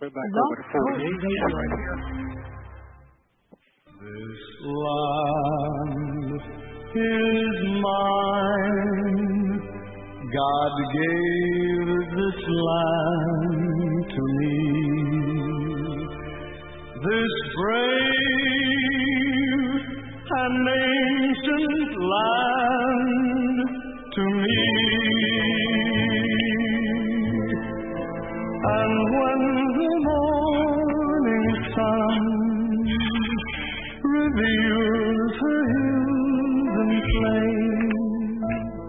Right back over to 48 right here. This land is mine. God gave this land to me. This brave and ancient land to me. And when the morning sun reveals her hills and plains,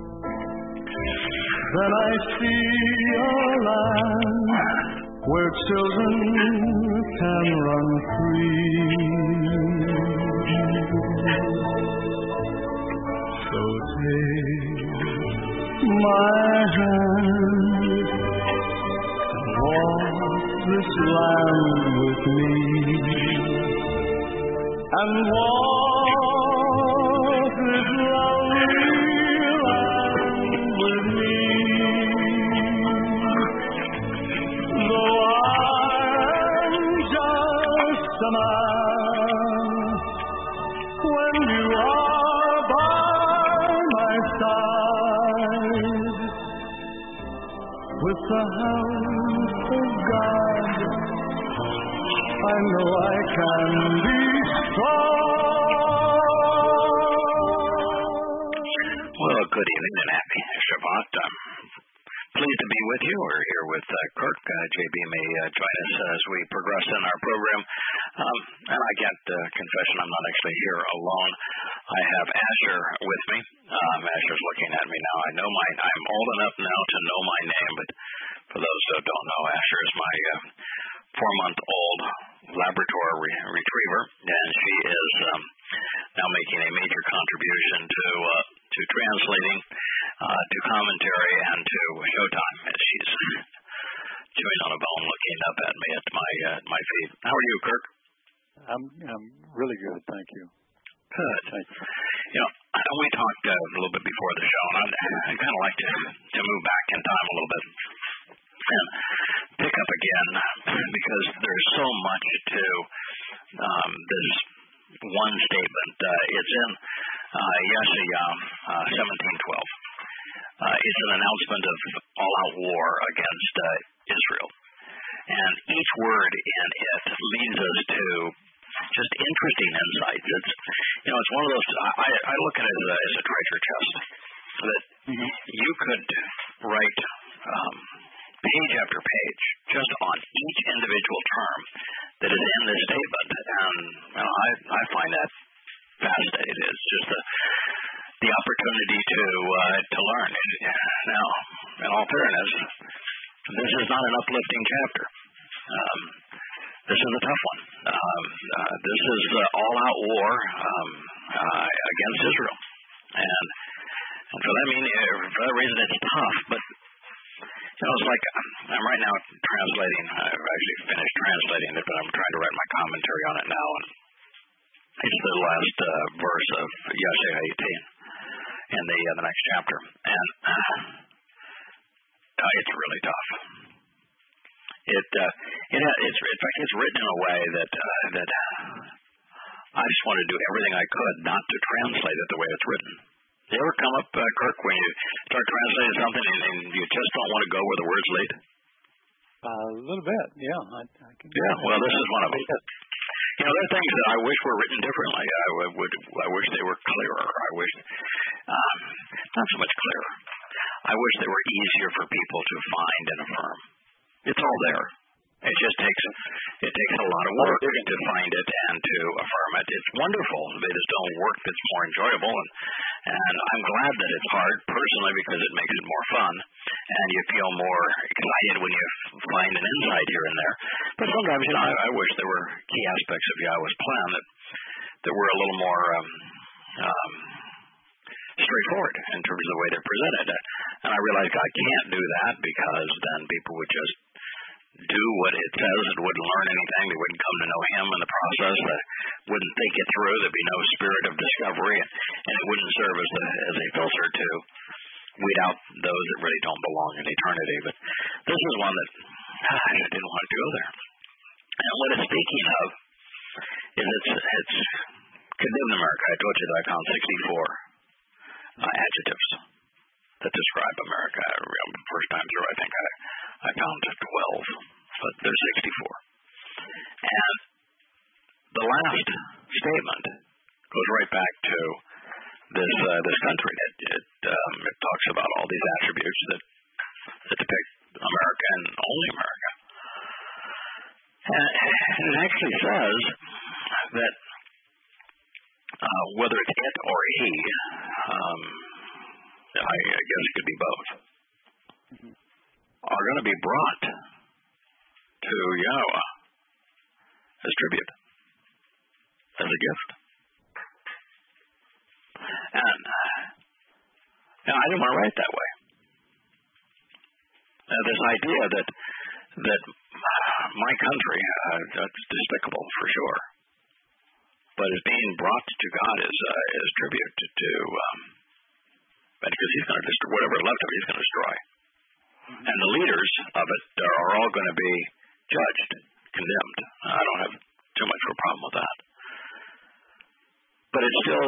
then I see a land where children can run free. So take my hand and walk this land with me, and walk this lovely land with me. Though I'm just a man, when you are by my side, with the house of God, I know I can be strong. Well, good evening and happy Shabbat. I'm pleased to be with you. We're here with Kirk. JB may join us as we progress in our program. And I get confession, I'm not actually here alone. I have Asher with me. Asher's looking at me now. I'm old enough now to know my name, but for those who don't know, Asher is my 4-month-old Labrador retriever, and she is now making a major contribution to translating, to commentary, and to Showtime. As she's chewing on a bone, looking up at me at my feet. How are you, Kirk? I'm really good, thank you. Good. Thank you. You know, we talked a little bit before the show, and I'd kind of like to move back in time a little bit and pick up again, because there's so much to this one statement. It's in Yeshaya 17:12. It's an announcement of all-out war against Israel, and each word in it leads us to just interesting insights. It's one of those. I look at it as a treasure chest that you could write page after page just on each individual term that is in this statement, and I find that fascinating. It's just the opportunity to learn. Now, in all fairness, this is not an uplifting chapter. This is a tough one. This is all-out war against Israel, and for that reason, it's tough. But it's like I'm right now translating. I've actually finished translating it, but I'm trying to write my commentary on it now. And it's the last verse of Yeshaya 18 in the next chapter, and it's really tough. It's written in a way that I just want to do everything I could not to translate it the way it's written. You ever come up, Kirk, when you start translating something and you just don't want to go where the words lead? A little bit, yeah. I can. Yeah, well, this is one of them. There are things that I wish were written differently. I wish they were clearer. I wish, not so much clearer. I wish they were easier for people to find and affirm. It's all there. It just takes a lot of work to find it and to affirm it. It's wonderful. They just don't work that's more enjoyable, and I'm glad that it's hard personally because it makes it more fun, and you feel more excited when you find an insight here and there. But sometimes, I wish there were key aspects of Yahweh's plan that were a little more straightforward in terms of the way they're presented. And I realize God can't do that because then people would just do what it says and wouldn't learn anything. They wouldn't come to know Him in the process. They wouldn't think it through. There'd be no spirit of discovery, and it wouldn't serve as a filter to weed out those that really don't belong in eternity. But this is one that I didn't want to go there. And what it's speaking of is it's condemned America. I told you that I found 64 adjectives that describe America. First time through, I think I found 12, but there's 64. And the last statement goes right back to this country. It talks about all these attributes that depict America and only America. And it actually says that whether it's it or he, I guess it could be both, are going to be brought to Yahweh as tribute, as a gift. And I didn't want to write it that way. This idea that my country, that's despicable for sure, but is being brought to God as tribute to because he's going to destroy whatever left of it. He's going to destroy, and the leaders of it are all going to be judged, condemned. I don't have too much of a problem with that, but it's still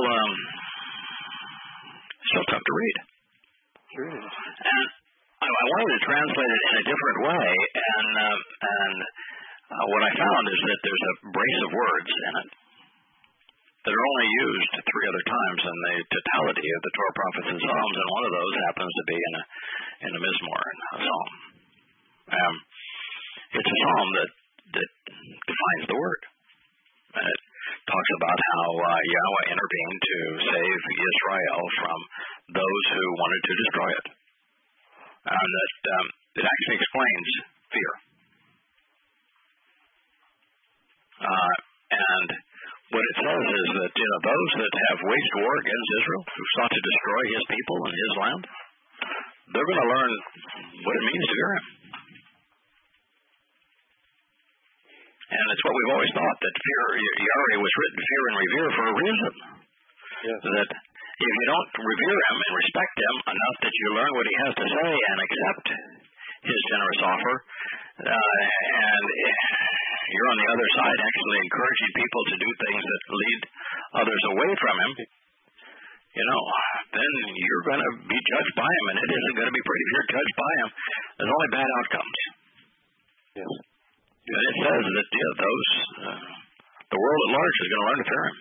tough to read. Sure it is. And I wanted to translate it in a different way, and what I found is that there's a brace of words in it that are only used 3 other times in the totality of the Torah, prophets, and Psalms, and one of those happens to be in a Mizmor, a psalm. It's a psalm that defines the word, and it talks about how Yahweh intervened to save Israel from those who wanted to destroy it. And that it actually explains fear. And what it says is that those that have waged war against Israel, who sought to destroy his people and his land, they're going to learn what it means to fear him. And it's what we've always thought, that Yahweh was written fear and revere for a reason. Yes. That if you don't revere him and respect him enough that you learn what he has to say and accept his generous offer, and you're on the other side actually encouraging people to do things that lead others away from him, then you're going to be judged by him, and it isn't going to be pretty. If you're judged by him, there's only bad outcomes. Yes. And it says that the world at large is going to learn to fear him.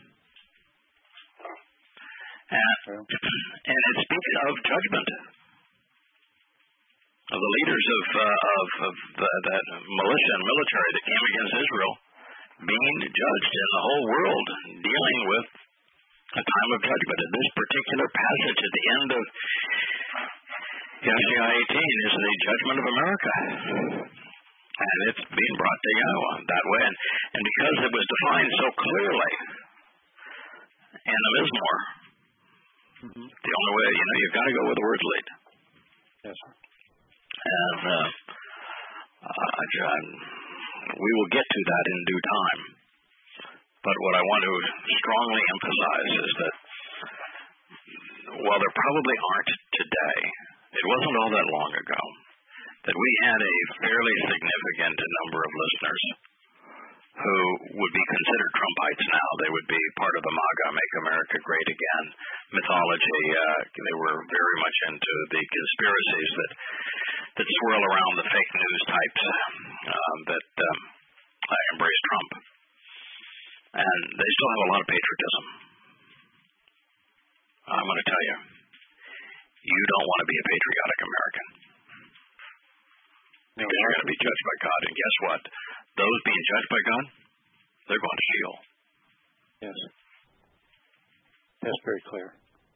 And it speaks of judgment of the leaders of that militia and military that came against Israel being judged, in the whole world dealing with a time of judgment. And this particular passage at the end of Yeshua 18 is the judgment of America. And it's being brought to Yahweh that way. And because it was defined so clearly in the Mizmor, the only way, you've got to go where the words lead. Yes, sir. And we will get to that in due time. But what I want to strongly emphasize is that while there probably aren't today, it wasn't all that long ago, that we had a fairly significant number of listeners who would be considered Trumpites now. They would be part of the MAGA, Make America Great Again mythology. They were very much into the conspiracies that swirl around the fake news types that embrace Trump. And they still have a lot of patriotism. I'm going to tell you, you don't want to be a patriotic American. Because you're going to be judged by God. And guess what? Those being judged by God, they're going to Sheol. Yes. That's very clear.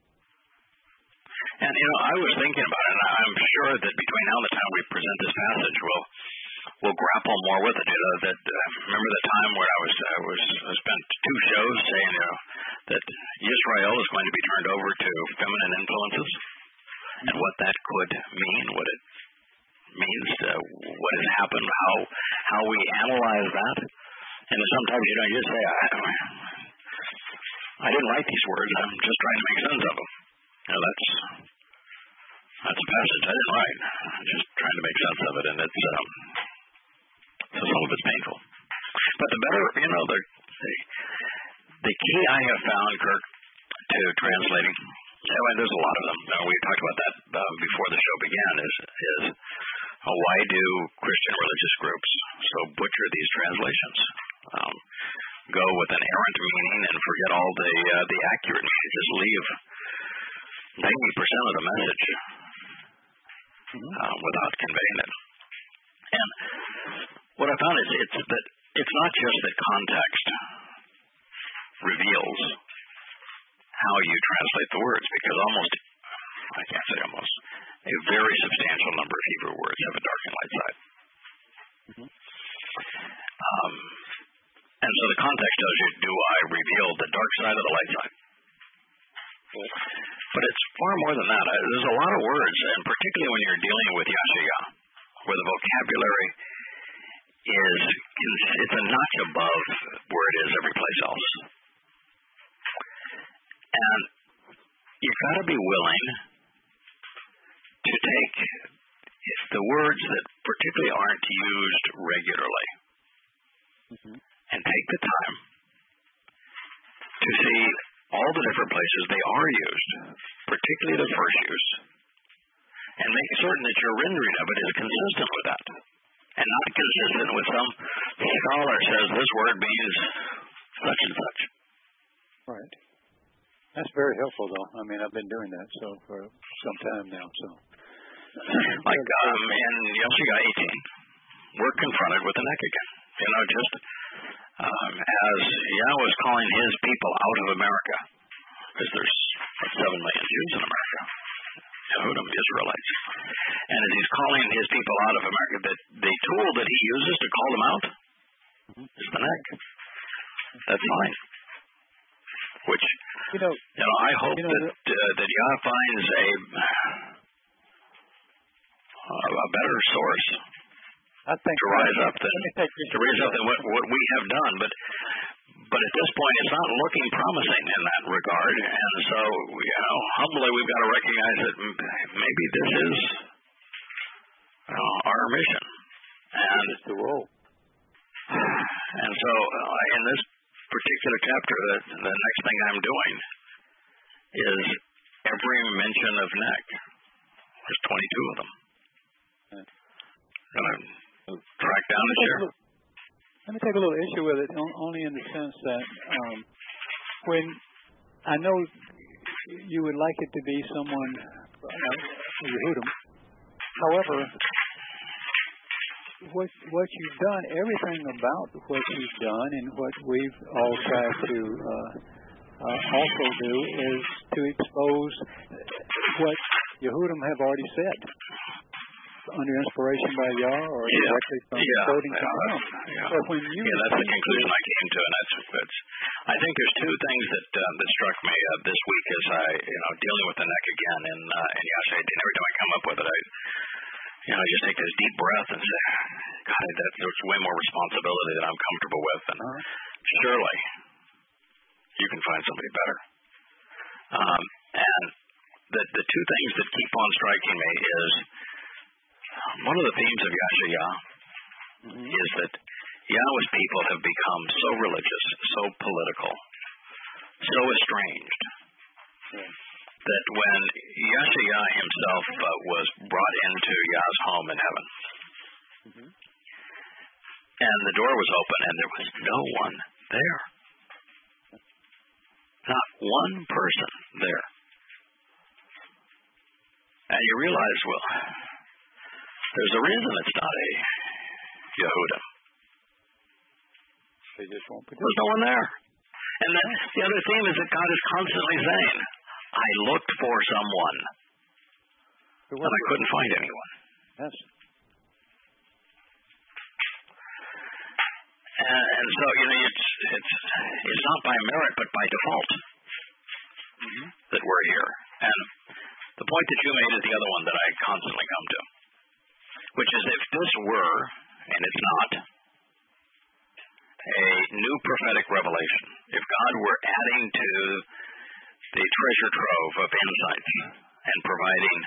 And, I was thinking about it, and I'm sure that between now and the time we present this passage, we'll grapple more with it. Remember the time where I spent 2 shows saying, that Israel is going to be turned over to feminine influences, and what that could mean, what it means, what has happened, how we analyze that. And sometimes, you just say, I didn't write these words, I'm just trying to make sense of them. That's a passage I didn't write. I'm just trying to make sense of it, and so some of it's painful. better, the key I have found, Kirk, to translating. Anyway, there's a lot of them. We talked about that before the show began. Is why do Christian religious groups so butcher these translations? Go with an errant meaning and forget all the accurate meaning. Just leave 90% of the message without conveying it. And what I found is it's not just that context reveals how you translate the words, because a very substantial number of Hebrew words have a dark and light side. And so the context tells you, do I reveal the dark side or the light side? But it's far more than that. There's a lot of words, and particularly when you're dealing with Yashaya, where the vocabulary it's a notch above where it is every place else. And you've got to be willing to take the words that particularly aren't used regularly and take the time to see all the different places they are used, particularly the first use, and make certain that your rendering of it is consistent with that, and not consistent with some scholar says this word means such and such. Right. That's very helpful, though. I mean, I've been doing that for some time now. So, like in Yeshua 18, we're confronted with the neck again. Just as Yahweh was calling his people out of America, because there's 7 million Jews in America, Yehudim, Israelites, and as he's calling his people out of America, the tool that he uses to call them out is the neck. That's fine. Which, I hope that Yah finds a better source to raise up than what we have done. But at this point, it's not looking promising in that regard. And so, humbly, we've got to recognize that maybe this is our mission. And it's the role. And so, in this particular chapter, the next thing I'm doing is every mention of neck. There's 22 of them. Going to track down the share. Let me take a little issue with it, only in the sense that when I know you would like it to be someone, Yehudim. However, what you've done, everything about what you've done and what we've all tried to also do is to expose what Yehudim have already said under inspiration by Yah or directly from quoting from him. So when you that's the conclusion I came to, and that's I think there's two things that struck me this week as I dealing with the neck again in Yashai. Every time I come up with it, I just take this deep breath and say, God, there's way more responsibility than I'm comfortable with, and surely you can find somebody better. And the two things that keep on striking me is one of the themes of Yashaya is that Yahweh's people have become so religious, so political, so estranged, that when Yashaya himself was brought into Yah's home in heaven, and the door was open and there was no one there, not one person there, and you realize, well, there's a reason it's not a Yehudim. They just won't put There's no one there. And the other theme is that God is constantly saying, I looked for someone, and I couldn't find anyone. Yes. And so, it's not by merit, but by default that we're here. And the point that you made is the other one that I constantly come to, which is if this were, and it's not, a new prophetic revelation, if God were adding to the treasure trove of insights and providing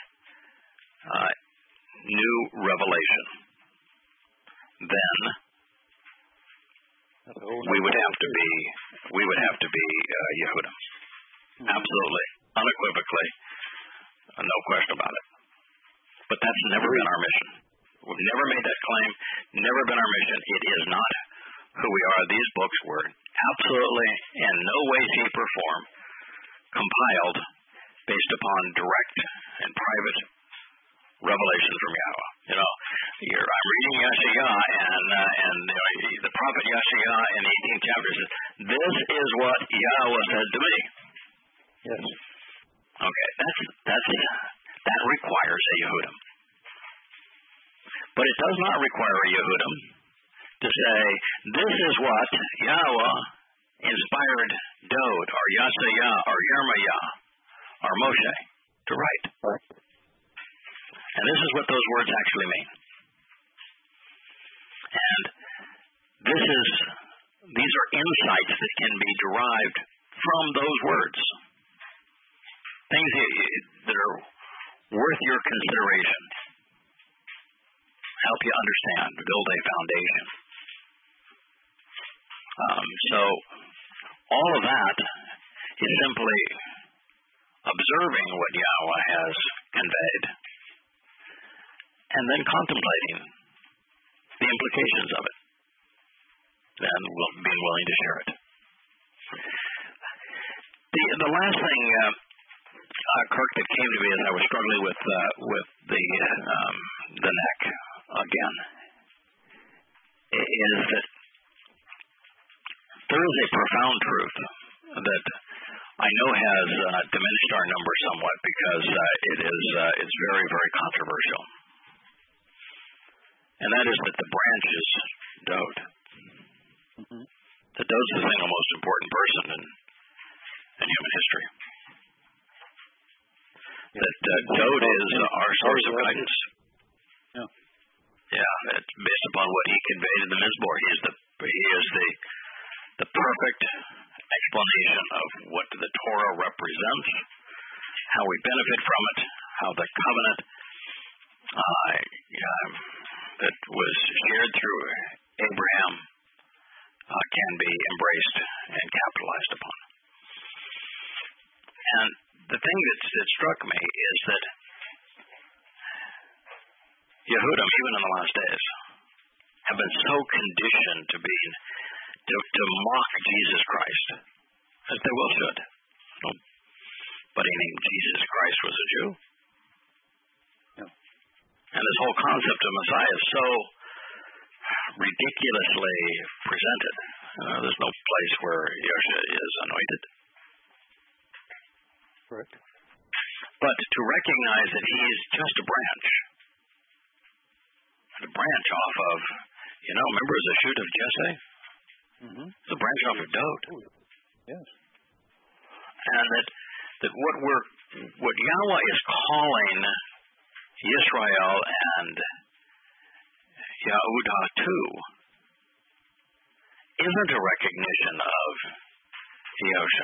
new revelation, then we would have to be Yehudim. Absolutely, unequivocally, no question about it. But that's never been our mission. We've never made that claim, never been our mission. It is not who we are. These books were absolutely, in no way, shape, or form, compiled based upon direct and private revelation from Yahweh. I'm reading Yeshayah, and the prophet Yeshayah in the 18th chapter says, "This is what Yahweh said to me." Yes. Okay, that requires a Yehudim. But it does not require a Yehudim to say, "This is what Yahweh inspired Dod, or Yeshayah, or Yirmiyah, or Moshe to write." And this is what those words actually mean. And these are insights that can be derived from those words. Things that are worth your consideration. Help you understand, build a foundation. So all of that is simply observing what Yahweh has conveyed and then contemplating the implications of it and being willing to share it. The last thing, Kirk, that came to me as I was struggling with the neck again is that there is a profound truth that I know has diminished our numbers somewhat because it's very, very controversial. And that is that the branch is Dod. Mm-hmm. That Dod's the single most important person in human history. Yeah. That Dod is our source of guidance. Yeah, it's based upon what he conveyed in the Mizmor. He is the perfect explanation of what the Torah represents, how we benefit from it, how the covenant that was shared through Abraham can be embraced and capitalized upon. And the thing that struck me is that Yehudim, even in the last days, have been so conditioned to mock Jesus Christ, as they well should. Nobody named Jesus Christ was a Jew. And this whole concept of Messiah is so ridiculously presented. There's no place where Yosha is anointed. Correct. But to recognize that he is just a branch. A branch off of, remember as a shoot of Jesse? Mm-hmm. It's a branch off of Dod. Yes. And that what Yahweh is calling Yisrael and Yehudah to isn't a recognition of Yosha,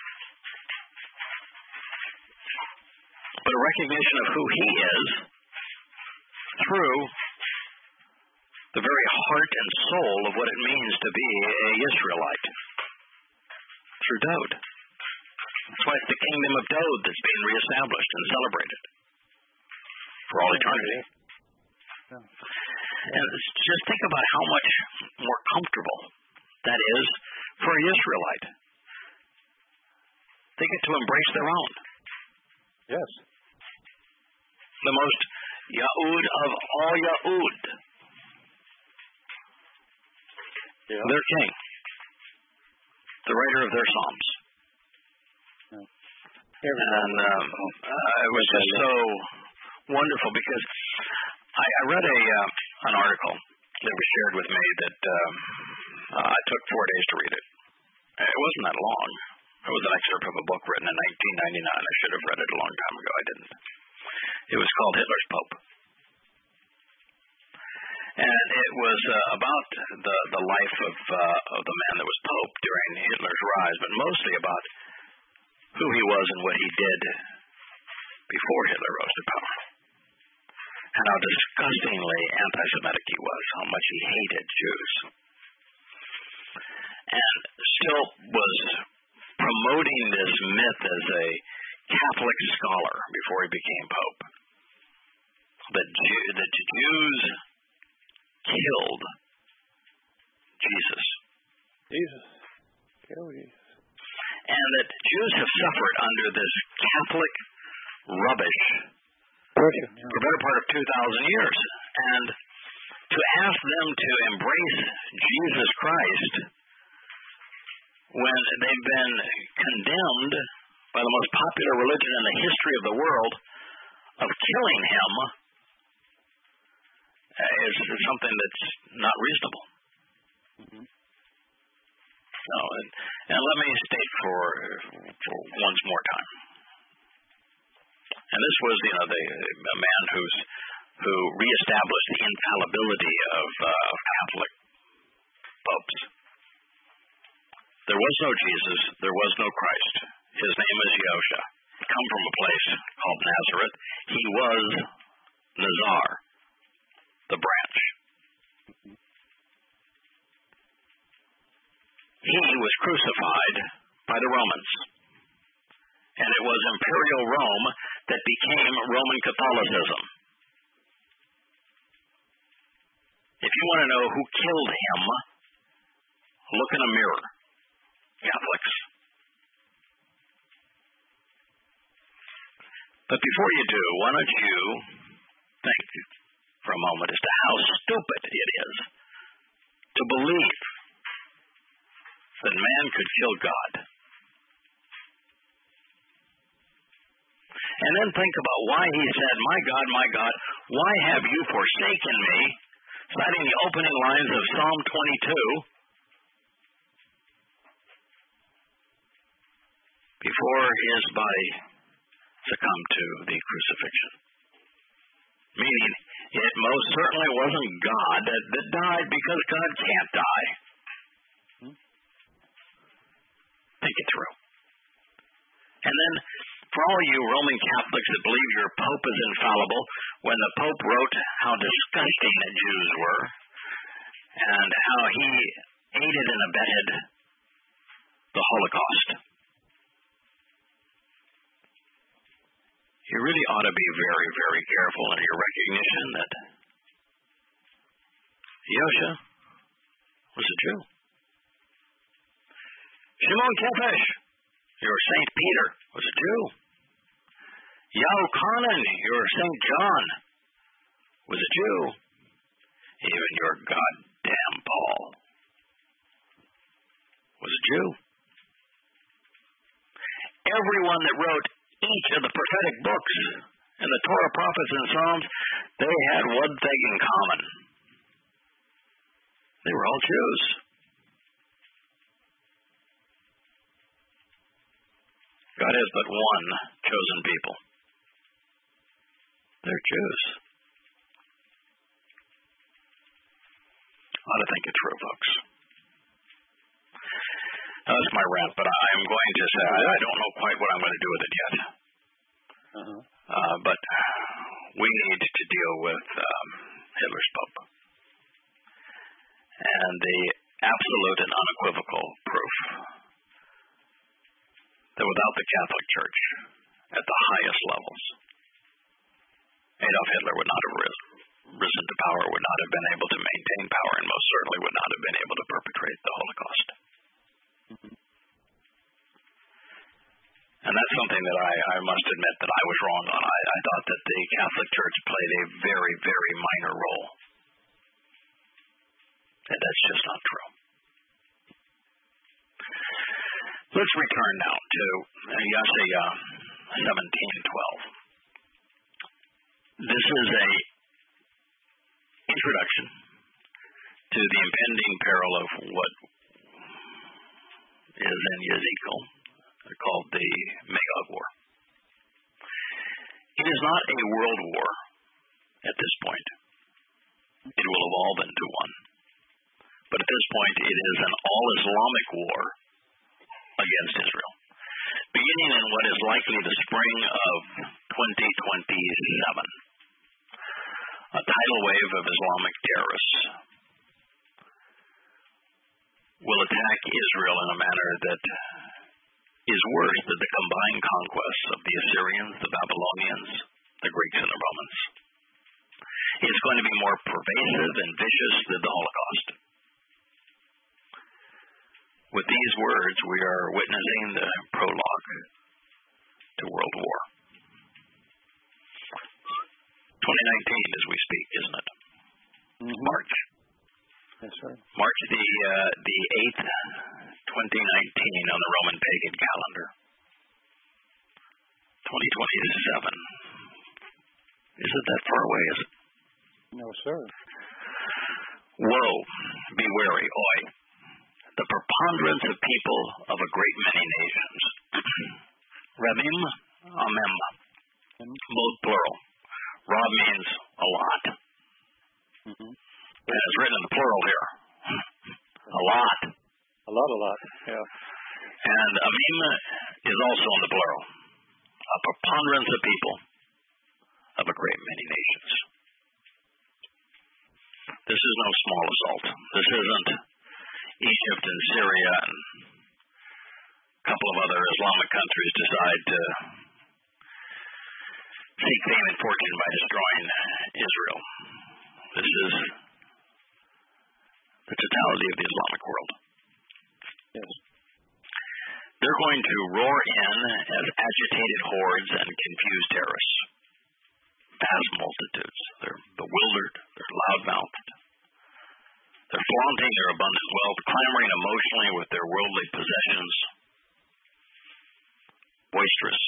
but a recognition of who he is through the very heart and soul of what it means to be a Israelite, through Dod. That's why it's the kingdom of Dod that's being reestablished and celebrated for all eternity. Yeah. And just think about how much more comfortable that is for an Israelite. They get to embrace their own. Yes. The most Yahud of all Yahud. Yeah. Their king. The writer of their Psalms. Yeah. And it was just so wonderful because I read an article that was shared with me that I took 4 days to read it. It wasn't that long. It was an excerpt from a book written in 1999. I should have read it a long time ago. I didn't. It was called Hitler's Pope. And it was about the life of the man that was Pope during Hitler's rise, but mostly about who he was and what he did before Hitler rose to power. And how disgustingly anti-Semitic he was, how much he hated Jews. and still was promoting this myth as a Catholic scholar before he became Pope. That the Jews killed Jesus. Killed Jesus. And that Jews have suffered under this Catholic rubbish for the better part of 2,000 years. And to ask them to embrace Jesus Christ when they've been condemned by the most popular religion in the history of the world of killing him is something that's not reasonable. Mm-hmm. So, and let me state for once more time. And this was, a man who reestablished the infallibility of Catholic popes. There was no Jesus. There was no Christ. His name is Yosha. Come from a place called Nazareth. He was Nazar, the branch. He was crucified by the Romans. And it was Imperial Rome that became Roman Catholicism. If you want to know who killed him, look in a mirror, Catholics. But before you do, why don't you think for a moment as to how stupid it is to believe that man could kill God. And then think about why he said, my God, why have you forsaken me? Citing the opening lines of Psalm 22. Before his body succumbed to the crucifixion. Meaning, it most certainly wasn't God that died, because God can't die. Think it through. And then, for all you Roman Catholics that believe your Pope is infallible, when the Pope wrote how disgusting the Jews were, and how he aided and abetted the Holocaust, you really ought to be very, very careful in your recognition that Yosha was a Jew. Shimon Kepesh, your St. Peter, was a Jew. Yochanan, your St. John, was a Jew. Even your goddamn Paul was a Jew. Everyone that wrote each of the prophetic books and the Torah, prophets, and Psalms, they had one thing in common. They were all Jews. God has but one chosen people. They're Jews. Ought to think it through, folks. Now, that's my rant, but I'm going to say I don't know quite what I'm going to do with it yet. But we need to deal with Hitler's Pope. And the absolute and unequivocal proof that without the Catholic Church at the highest levels, Adolf Hitler would not have risen to power, would not have been able to maintain power, and most certainly would not have been able to perpetrate the Holocaust. And that's something that I must admit that I was wrong on. I thought that the Catholic Church played a very, very minor role. And that's just not true. Let's return now to Isaiah 17:12. This is a introduction to the impending peril of what is in Ezekiel called the Magog War. It is not a world war at this point. It will evolve into one. But at this point, it is an all-Islamic war against Israel, beginning in what is likely the spring of 2027. A tidal wave of Islamic terrorists will attack Israel in a manner that is worse than the combined conquests of the Assyrians, the Babylonians, the Greeks, and the Romans. It's going to be more pervasive and vicious than the Holocaust. With these words, we are witnessing the prologue to World War. 2019 as we speak, isn't it? Mm-hmm. March. Yes, sir. March the 8th, 2019 on the Roman pagan calendar. 2027. Isn't that far away, is it? No, sir. Woe, be wary, oi, the preponderance of people of a great many nations. Remim, amem, both plural. Rob means a lot. Mm-hmm. And it's written in the plural here. A lot. A lot, yeah. And amim is also in the plural. A preponderance of people of a great many nations. This is no small assault. This isn't Egypt and Syria and a couple of other Islamic countries decide to seek fame and fortune by destroying Israel. This is the totality of the Islamic world. Yes. They're going to roar in as agitated hordes and confused terrorists. Vast multitudes. They're bewildered. They're loud-mouthed. They're flaunting their abundant wealth, clamoring emotionally with their worldly possessions. Boisterous.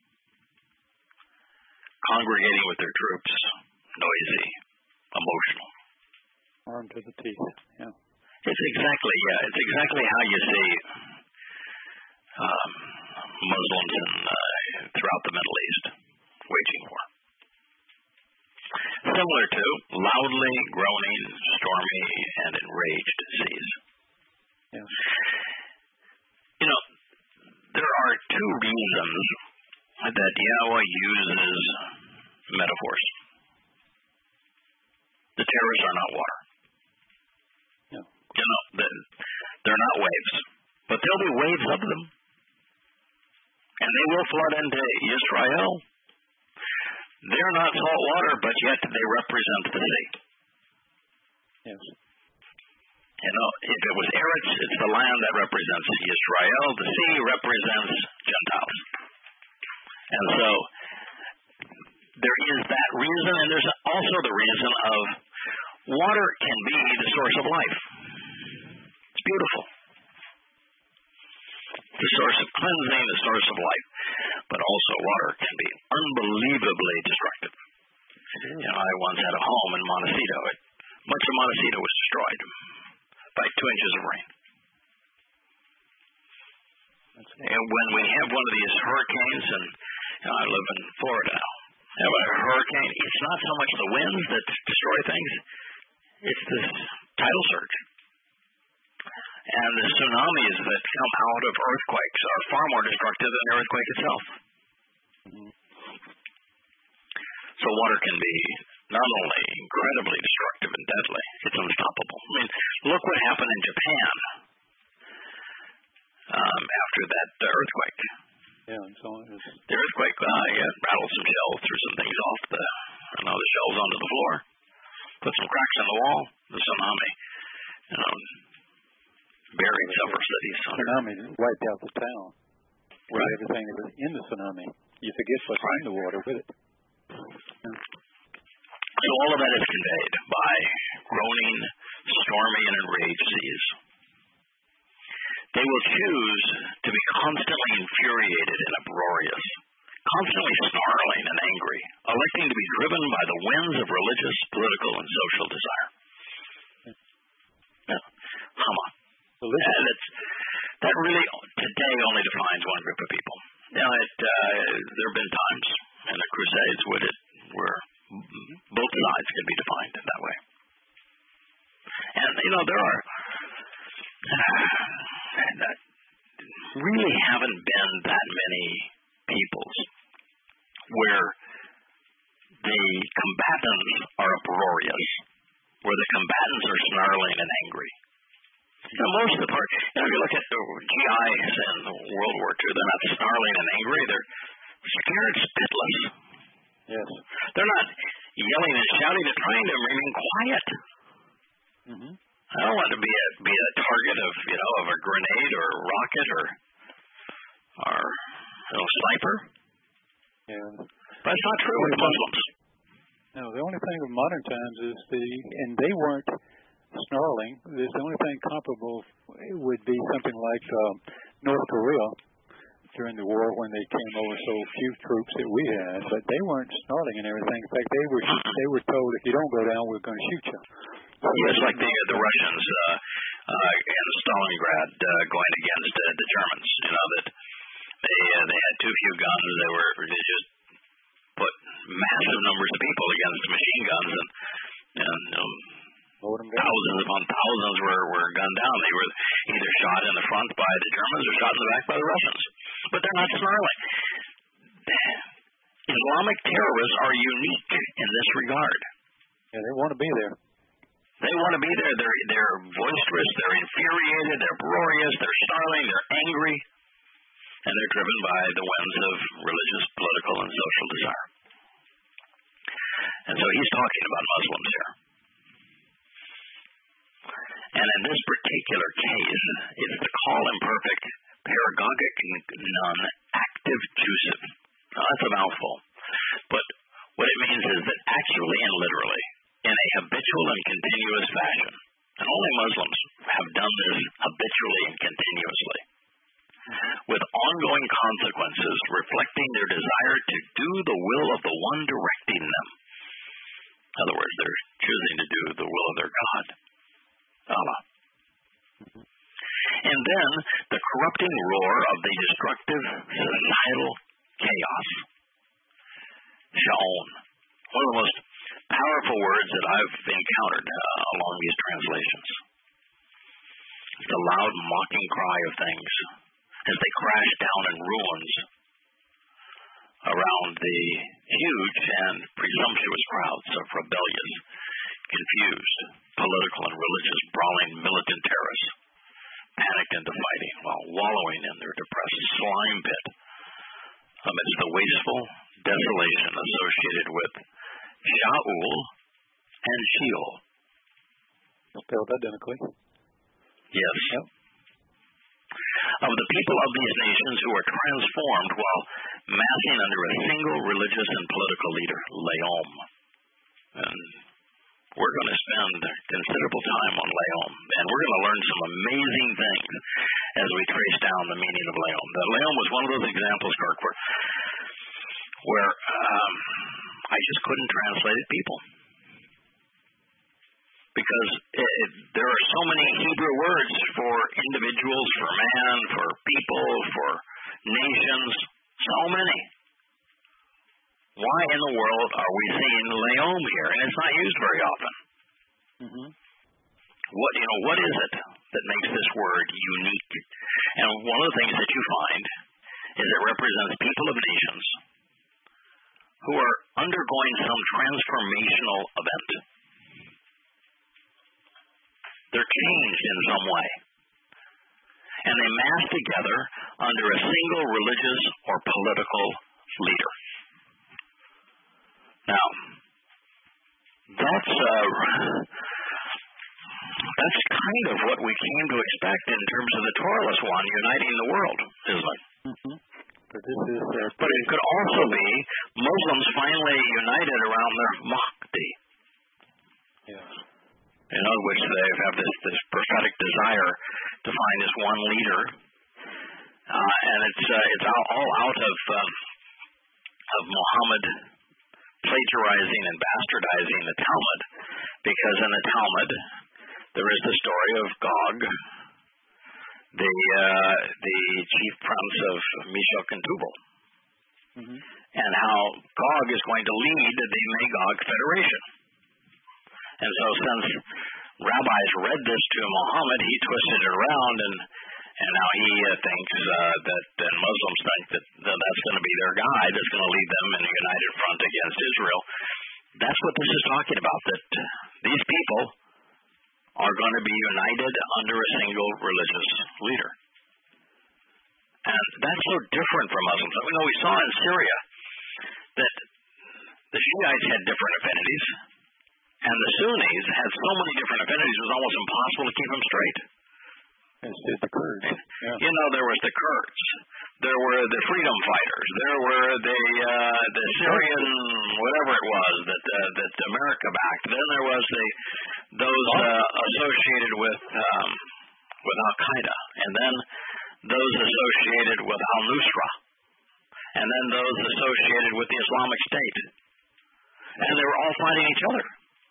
Congregating with their troops. Noisy. Emotional. Armed to the teeth, yeah. It's exactly how you see Muslims throughout the Middle East waging war. Similar to loudly groaning, stormy, and enraged seas. Yeah. You know, there are two reasons that Yahweh uses metaphors. The terrorists are not water. Yeah. You know, they're not waves. But there'll be waves of them. And they will flood into Israel. They're not salt water, but yet they represent the sea. Yes. You know, if it was Eretz, it's the land that represents Israel. The sea represents Gentiles. And so there is that reason, and there's also the reason of water can be the source of life. It's beautiful. The source of cleansing, the source of life. But also water can be unbelievably destructive. You know, I once had a home in Montecito. Much of Montecito was destroyed by 2 inches of rain. And when we have one of these hurricanes, and you know, I live in Florida now, have a hurricane, it's not so much the winds that destroy things, it's this tidal surge. And the tsunamis that come out of earthquakes are far more destructive than the earthquake itself. Mm-hmm. So water can be not only incredibly destructive and deadly, it's unstoppable. I mean, look what happened in Japan after that earthquake. Yeah, and so it was. The earthquake, rattled some shells, threw some things off the shells onto the floor, put some cracks in the wall. The tsunami, buried several cities. The tsunami wiped out the town. Right. Everything that was in the tsunami. You forget what's in the water with it. Yeah. So all of that is conveyed by groaning, stormy, and enraged seas. They will choose to be constantly infuriated and uproarious, constantly snarling and angry, electing to be driven by the winds of religious, political, and social desire. Yeah. Hama. That really today only defines one group of people. Now, there have been times in the Crusades where both sides can be defined in that way. And, there are really haven't been that many peoples where the combatants are uproarious, where the combatants are snarling and angry. And most of the part, if you look at the GIs in World War II, they're not snarling and angry. They're scared spitless. Yes. They're not yelling and shouting. They're trying to remain quiet. Mm-hmm. I don't want to be a target of a grenade or a rocket or sniper. Yeah. But it's not true with Muslims. No, the only thing of modern times is and they weren't snarling. The only thing comparable would be something like North Korea during the war when they came over so few troops that we had, but they weren't snarling and everything. In fact, they were told, if you don't go down, we're going to shoot you. So it's like the Russians in Stalingrad going against the Germans. That they had too few guns. They just put massive numbers of people against machine guns, and thousands upon thousands were gunned down. They were either shot in the front by the Germans or shot in the back by the Russians. But they're not snarling. Islamic terrorists are unique in this regard. Yeah, they want to be there. They want to be there. They're boisterous. They're infuriated. They're uproarious. They're snarling. They're angry. And they're driven by the winds of religious, political, and social desire. And so he's talking about Muslims here. And in this particular case, it's the call imperfect, paragogic non-active jusive. Now, that's a mouthful. But what it means is that actually and literally, in a habitual and continuous fashion, and only Muslims have done this habitually and continuously, with ongoing consequences reflecting their desire to do the will of the one directing them. In other words, they're choosing to do the will of their God, Allah. And then the corrupting roar of the destructive societal chaos. Sha'on. One of the most powerful words that I've encountered along these translations. It's the loud mocking cry of things as they crash down in ruins around the huge and presumptuous crowds of rebellious, confused, political and religious brawling militant terrorists, panicked into fighting while wallowing in their depressed slime pit amidst the wasteful desolation associated with Sha'ul and Sheol. Spelled identically. Yes. Yep. Of the people of these nations who are transformed while massing under a single religious and political leader, Leom. And we're going to spend considerable time on Leom, and we're going to learn some amazing things as we trace down the meaning of Leom. Leom was one of those examples, Kirk, where I just couldn't translate it people. Because there are so many Hebrew words for individuals, for man, for people, for nations, so many. Why in the world are we seeing Leom here? And it's not used very often. Mm-hmm. What is it that makes this word unique? And one of the things that you find is it represents people of nations who are undergoing some transformational event. They're changed in some way. And they mass together under a single religious or political leader. Now, that's kind of what we came to expect in terms of the Toralist one uniting the world, isn't it? Mm-hmm. But it could also be Muslims finally united around their Mahdi. Yes. Which they have this prophetic desire to find this one leader, and it's all out of Muhammad plagiarizing and bastardizing the Talmud, because in the Talmud there is the story of Gog, the chief prince of Meshach and Tubal, and how Gog is going to lead the Magog Federation. And so since rabbis read this to Muhammad, he twisted it around, and now he thinks and Muslims think that that's going to be their guy that's going to lead them in a united front against Israel. That's what this is talking about, that these people are going to be united under a single religious leader. And that's so different from Muslims. We saw in Syria that the Shiites had different affinities, and the Sunnis had so many different affinities it was almost impossible to keep them straight. As did the Kurds. Yeah. There was the Kurds. There were the freedom fighters. There were the Syrian whatever it was that America backed. Then there was those associated with Al Qaeda, and then those associated with Al Nusra, and then those associated with the Islamic State, and they were all fighting each other.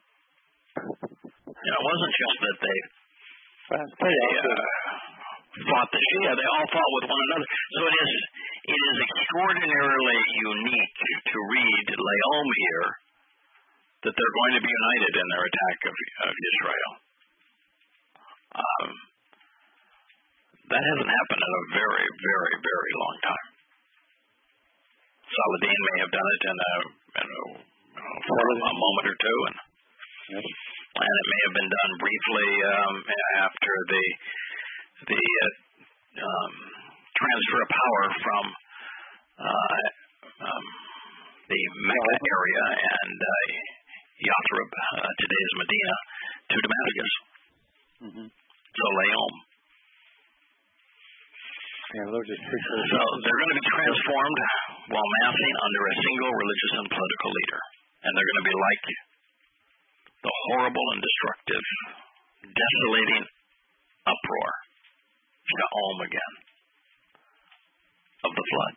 It wasn't just that they fought the Shia; they all fought with one another. So it is extraordinarily unique to read Leom here that they're going to be united in their attack of Israel. That hasn't happened in a very, very, very long time. Saladin may have done it for a moment or two, and it may have been done briefly after the transfer of power from the Mecca area and Yathrib, today's Medina, to Damascus. So Leom. Yeah, so they're going to be transformed while massing under a single religious and political leader. And they're going to be like the horrible and destructive, desolating uproar, Sha'om again, of the flood.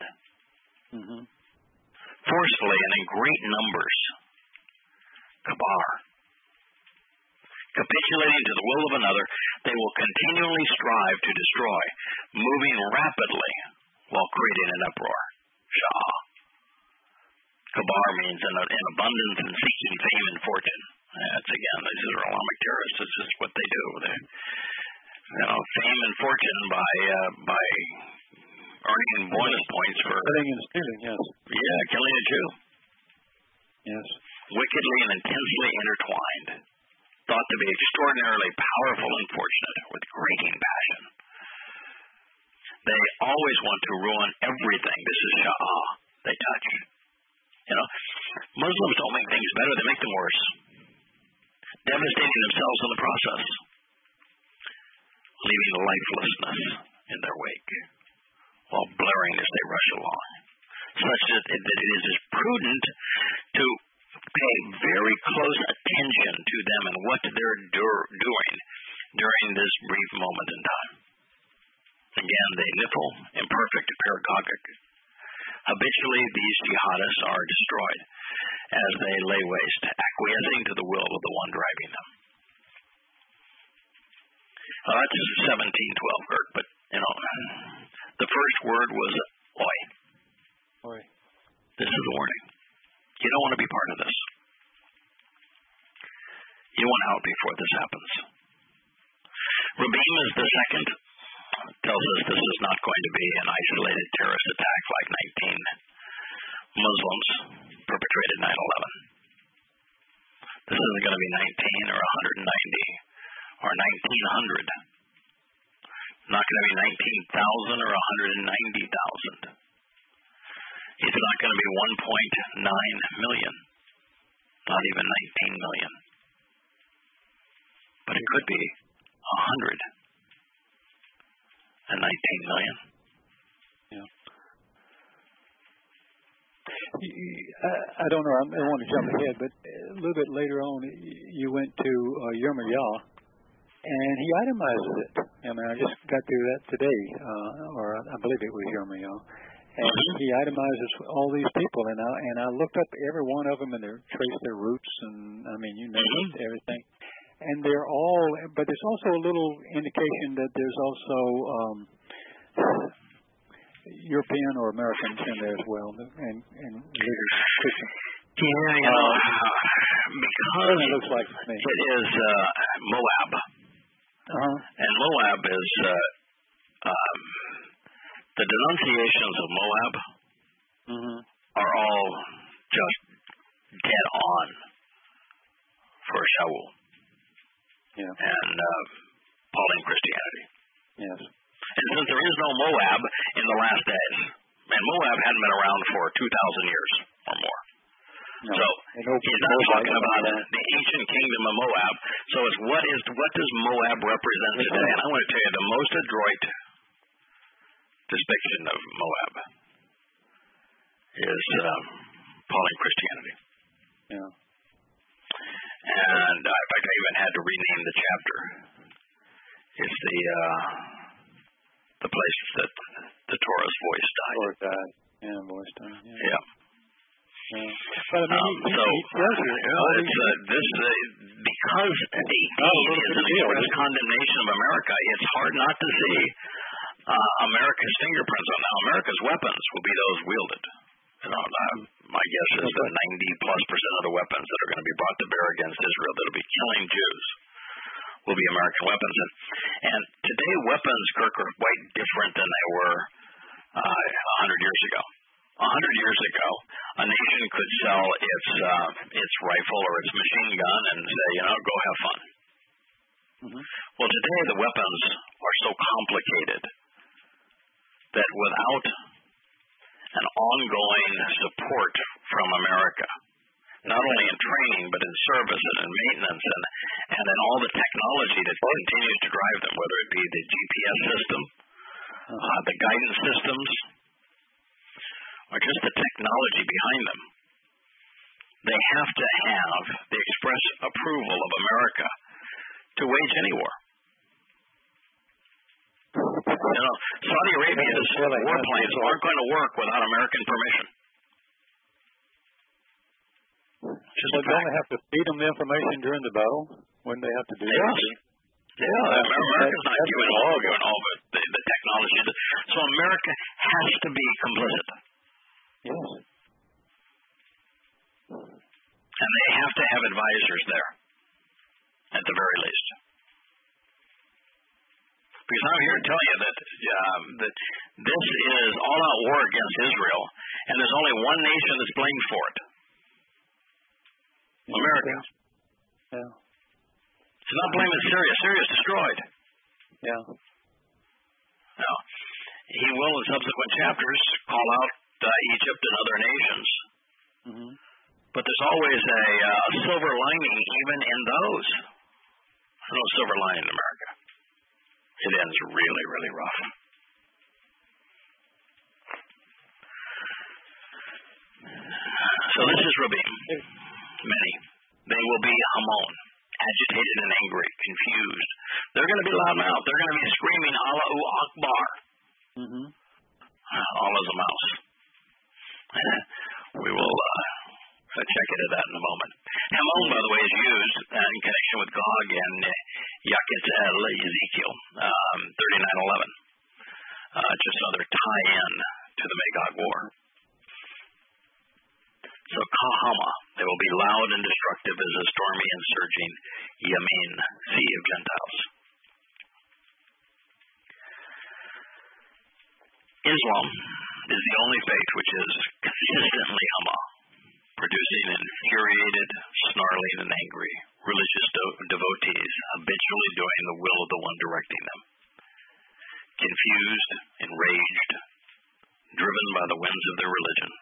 Forcefully and in great numbers, Kabar. Capitulating to the will of another, they will continually strive to destroy, moving rapidly while creating an uproar. Shah. Kabar means in abundance and seeking fame and fortune. That's again, these are Islamic terrorists. This is what they do. Fame and fortune by earning bonus points for killing and stealing. Yes. Yeah, killing a Jew. Yes. Wickedly and intensely intertwined. Thought to be extraordinarily powerful and fortunate, with grating passion. They always want to ruin everything. This is Sha'ah they touch. Muslims don't make things better, they make them worse. Devastating themselves in the process, leaving lifelessness in their wake, while blaring as they rush along. Such that it is prudent to pay very close attention to them and what they're doing during this brief moment in time. Again, they nifl, imperfect, paragogic. Habitually, these jihadists are destroyed as they lay waste, acquiescing to the will of the one driving them. That's 17:12, Gert, but, the first word was oi. Oi. This is a warning. You don't want to be part of this. You want out before this happens. Rabim is the second. It tells us this is not going to be an isolated terrorist attack like 19 Muslims perpetrated 9/11. This isn't going to be 19 or 190 or 1900. Not going to be 19,000 or 190,000. It's not going to be 1.9 million, not even 19 million. But it could be 119 million. Yeah. I don't know, I want to jump ahead, but a little bit later on, you went to Yirmiyahu, and he itemizes it. I just got through that today, or I believe it was Yirmiyahu. And he itemizes all these people, and I looked up every one of them and traced their roots, and everything. And they're all, but there's also a little indication that there's also European or Americans in there as well, and religious Christians. Yeah, because it looks like to me. It is Moab, and Moab is. The denunciations of Moab are all just dead on for Shaul. and Pauline Christianity. Yes. And since there is no Moab in the last days, and Moab hadn't been around for 2,000 years or more. No. So he's not talking about the ancient kingdom of Moab. So it's what does Moab represent today? And I want to tell you the most adroit depiction of Moab is Pauline Christianity. Yeah. And in fact, I even had to rename the chapter. It's the place that the Torah's voice died. Torah died. Yeah, voice died. Yeah. Yeah. But I mean, because 18 is an express condemnation of America, it's hard not to see America's fingerprints on now. America's weapons will be those wielded. My guess is that 90+% of the weapons that are going to be brought to bear against Israel that'll be killing Jews will be American weapons. And today, weapons, Kirk, are quite different than they were 100 years ago. 100 years ago, a nation could sell its rifle or its machine gun and say, go have fun. Mm-hmm. Well, today the weapons are so complicated that without an ongoing support from America, not only in training but in service and in maintenance and in all the technology that continues to drive them, whether it be the GPS system, the guidance systems, or just the technology behind them, they have to have the express approval of America to wage any war. Saudi Arabia's warplanes aren't going to work without American permission. Don't they have to feed them the information during the battle when they have to do that? Yeah, America's not giving all the technology. So America has to be complicit. Yes. And they have to have advisors there, at the very least. Because I'm here to tell you that this is all-out war against Israel, and there's only one nation that's blamed for it. America. Yeah. It's not blaming Syria. Syria's destroyed. Yeah. Now, he will, in subsequent chapters, call out Egypt and other nations. Mm-hmm. But there's always a silver lining even in those. There's no silver lining in America. It ends really, really rough. So this is Rabim. Many. They will be Hamon, agitated and angry, confused. They're going to be loud-mouthed. They're going to be screaming, Allahu Akbar. Mm-hmm. Allah's a mouse. We will check into that in a moment. Hamon, by the way, is used in connection with Gog and Yaketel, Ezekiel 39:11. Just another tie-in to the Magog War. So Kahama, they will be loud and destructive as a stormy and surging Yamin, sea of Gentiles. Islam is the only faith which is consistently Hama, producing infuriated, snarling, and angry religious devotees, habitually doing the will of the one directing them. Confused, enraged, driven by the winds of their religion.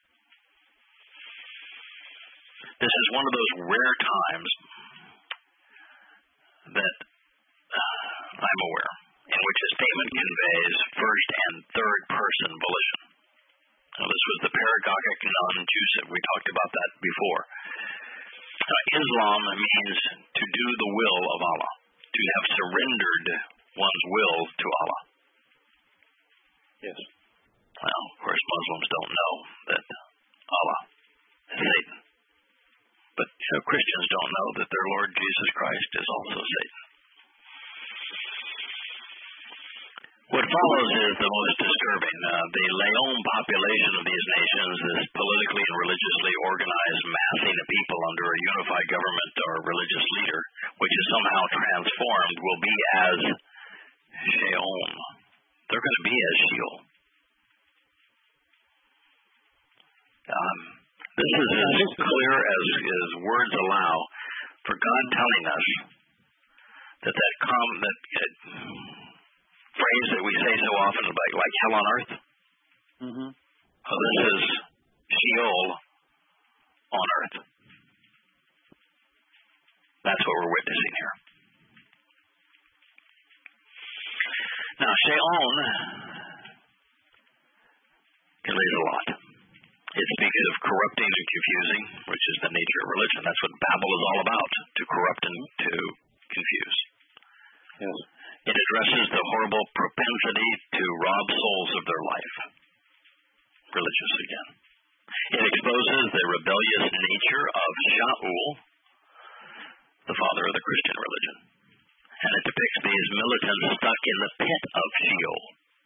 This is one of those rare times that I'm aware in which a statement conveys first and third person volition. Now, this was the paragogic non-Jews. We talked about that before. Islam means to do the will of Allah, to have surrendered one's will to Allah. Yes. Well, of course, Muslims don't know that Allah is Satan. But Christians don't know that their Lord Jesus Christ is also Satan. What follows is the most disturbing. The Leon population of these nations is politically and religiously organized massing of people under a unified government or religious leader, which is somehow transformed, will be as Sheol. They're going to be as Sheol. This is as clear as words allow for God telling us that phrase that we say so often about like hell on earth. Mm-hmm. Oh, this is Sheol on earth. That's what we're witnessing here. Now, Sheol conveys a lot. It speaks of corrupting and confusing, which is the nature of religion. That's what Babel is all about, to corrupt and to confuse. Yes. It addresses the horrible propensity to rob souls of their life. Religious again. It exposes the rebellious nature of Shaul, the father of the Christian religion. And it depicts these militants stuck in the pit of Sheol.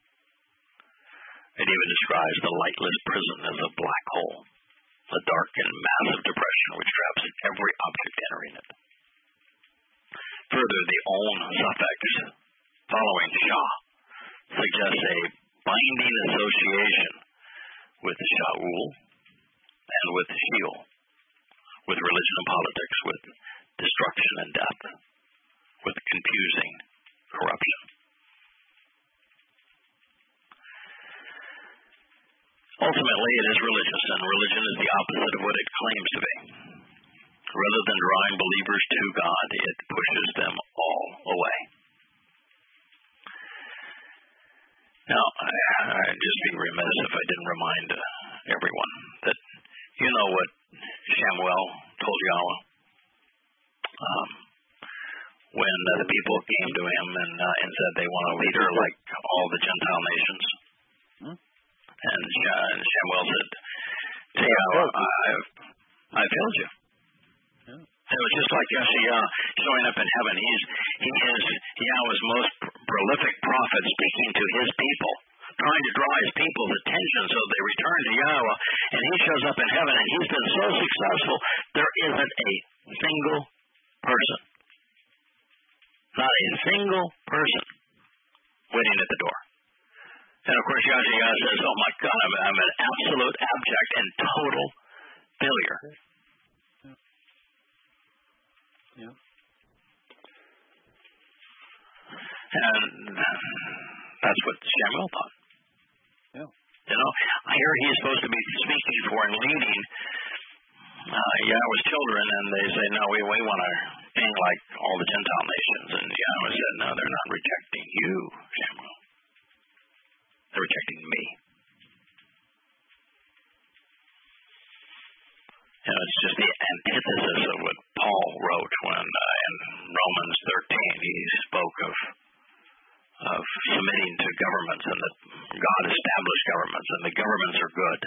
It even describes the lightless prison as a black hole, a dark and massive depression which traps every object entering it. Further, the on suffix following Shah suggests a binding association with Shaul and with Sheol, with religion and politics, with destruction and death, with confusing corruption. Ultimately, it is religious, and religion is the opposite of what it claims to be. Rather than drawing believers to God, it pushes them all away. Now, I'd just be remiss if I didn't remind everyone that you know what Shamuel told Yahweh when the people came to him and said they want a leader like all the Gentile nations. And Shamuel said to Yahweh, I failed you. It was just like Yeshua showing up in heaven. He is Yahweh's most prolific prophet speaking to his people, trying to draw his people's attention so they return to Yahweh. And he shows up in heaven, and he's been so successful, there isn't a single person, not a single person, waiting at the door. And of course, Yahshua says, oh my God, I'm an absolute, abject, and total failure. Yeah. And that's what Samuel thought. Yeah. You know, here he's supposed to be speaking for and leading Yahweh's children, and they say, no, we want to be like all the Gentile nations. And Yahweh said, no, they're not rejecting you, Samuel. They're rejecting me. You know, it's just the antithesis of what Paul wrote when in Romans 13 he spoke of submitting to governments and that God established governments and the governments are good.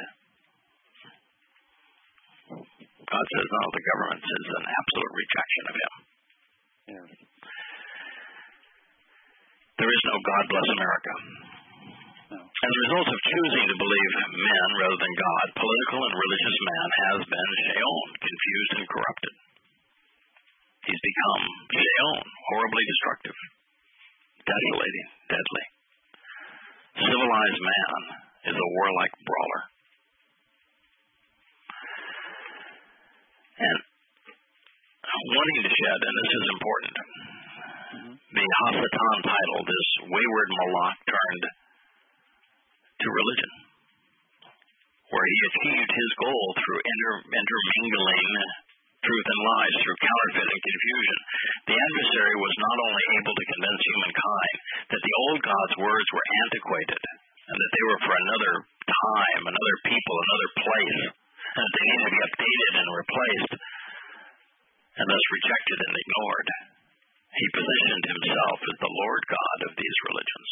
God says, no, the government is an absolute rejection of him. Yeah. There is no God bless America. No. As a result of choosing to believe men rather than God, political and religious man has been Sheol, confused and corrupted. He's become Sheol, horribly destructive, desolating, deadly. Civilized man is a warlike brawler. And wanting to shed, and this is important, the Hasatan title, this wayward Malach turned to religion, where he achieved his goal through intermingling truth and lies, through counterfeit and confusion. The adversary was not only able to convince humankind that the old God's words were antiquated, and that they were for another time, another people, another place, and that they needed to be updated and replaced, and thus rejected and ignored. He positioned himself as the Lord God of these religions.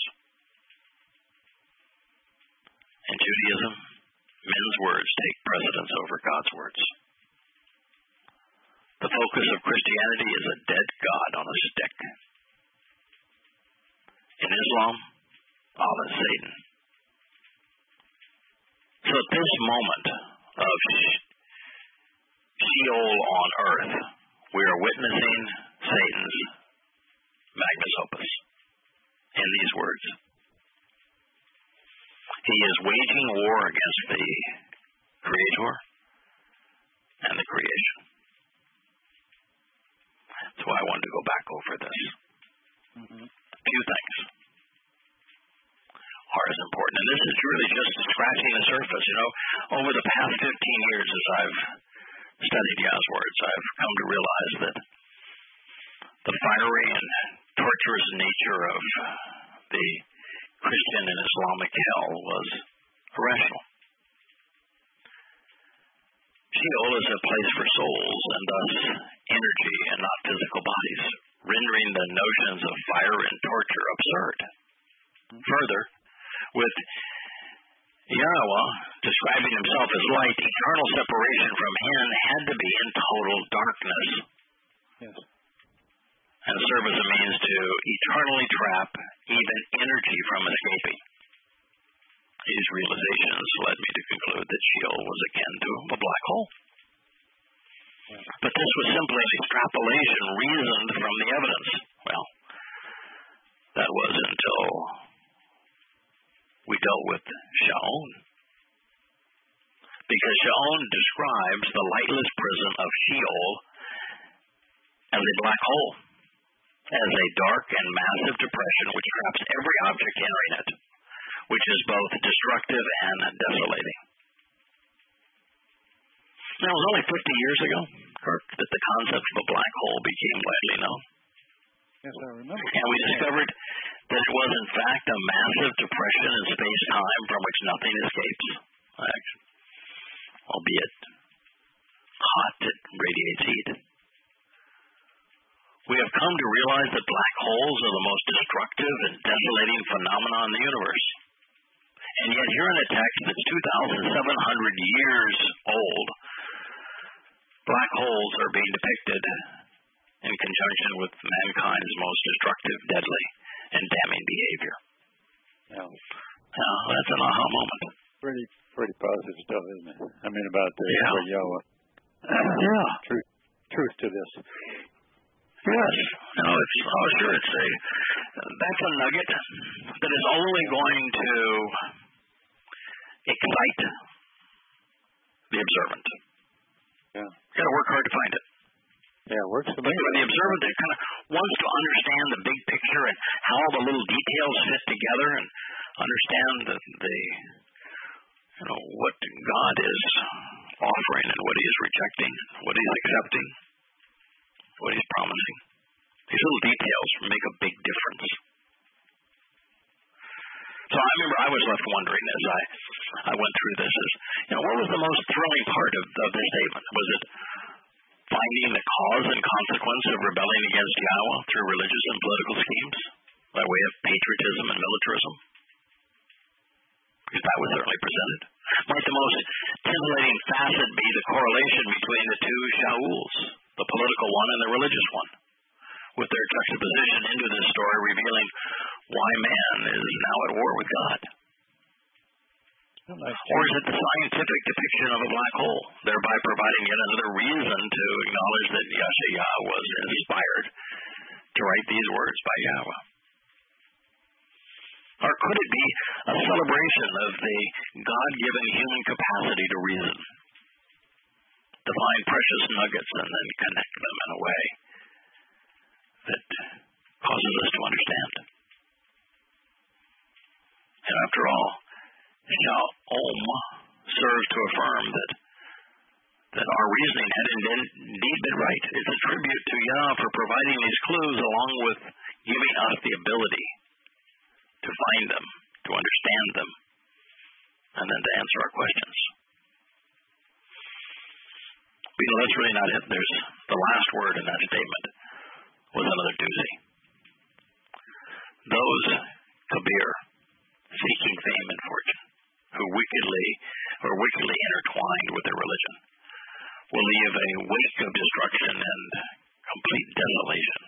In Judaism, men's words take precedence over God's words. The focus of Christianity is a dead God on a stick. In Islam, Allah is Satan. So at this moment of Sheol on earth, we are witnessing Satan's magnus opus in these words. He is waging war against the Creator and the creation. That's why I wanted to go back over this. Few things are as important. And this is really just scratching the surface. You know, over the past 15 years as I've studied Yah's words, I've come to realize that the fiery and torturous nature of the Christian and Islamic hell was irrational. Sheol is a place for souls and thus energy and not physical bodies, rendering the notions of fire and torture absurd. Further, with Yahweh describing himself as light, eternal separation from him had to be in total darkness. Yes. And serve as a means to eternally trap even energy from escaping. These realizations led me to conclude that Sheol was akin to a black hole. But this was simply an extrapolation reasoned from the evidence. Well, that was until we dealt with Sheol. Because Sheol describes the lightless prison of Sheol as a black hole, as a dark and massive depression which traps every object entering it, which is both destructive and desolating. Now, it was only 50 years ago, Kirk, that the concept of a black hole became widely known. Yes, I remember. And we discovered that it was, in fact, a massive depression in space-time from which nothing escapes. Albeit hot, it radiates heat. We have come to realize that black holes are the most destructive and desolating phenomenon in the universe. And yet here in a text that's 2,700 years old, black holes are being depicted in conjunction with mankind's most destructive, deadly, and damning behavior. Yeah. Now, that's an aha moment. Pretty positive stuff, isn't it? I mean, about the Yahweh. Yeah. Truth to this. Yes. No, that's a nugget that is only going to excite the observant. Yeah. You got to work hard to find it. Yeah, it works for me. The observant that kind of wants to understand the big picture and how all the little details fit together and understand what God is offering and what he is rejecting, what he is accepting, what he's promising. These little details make a big difference. So I remember I was left wondering as I went through this, what was the most thrilling part of this statement? Was it finding the cause and consequence of rebelling against Yahweh through religious and political schemes by way of patriotism and militarism? Because that was certainly presented. Might the most titillating facet be the correlation between the two Shauls, the political one and the religious one, with their juxtaposition into this story revealing why man is now at war with God? Or is it the scientific depiction of a black hole, thereby providing yet another reason to acknowledge that Yahshua was inspired to write these words by Yahweh? Or could it be a celebration of the God-given human capacity to reason, to find precious nuggets and then connect them in a way that causes us to understand? And after all, Shalom serves to affirm that our reasoning had indeed been right. It's a tribute to Yah for providing these clues along with giving us the ability to find them, to understand them, and then to answer our questions. But that's really not it. There's the last word in that statement was another doozy. Those kabir, seeking fame and fortune, who are wickedly intertwined with their religion, will leave a wake of destruction and complete desolation.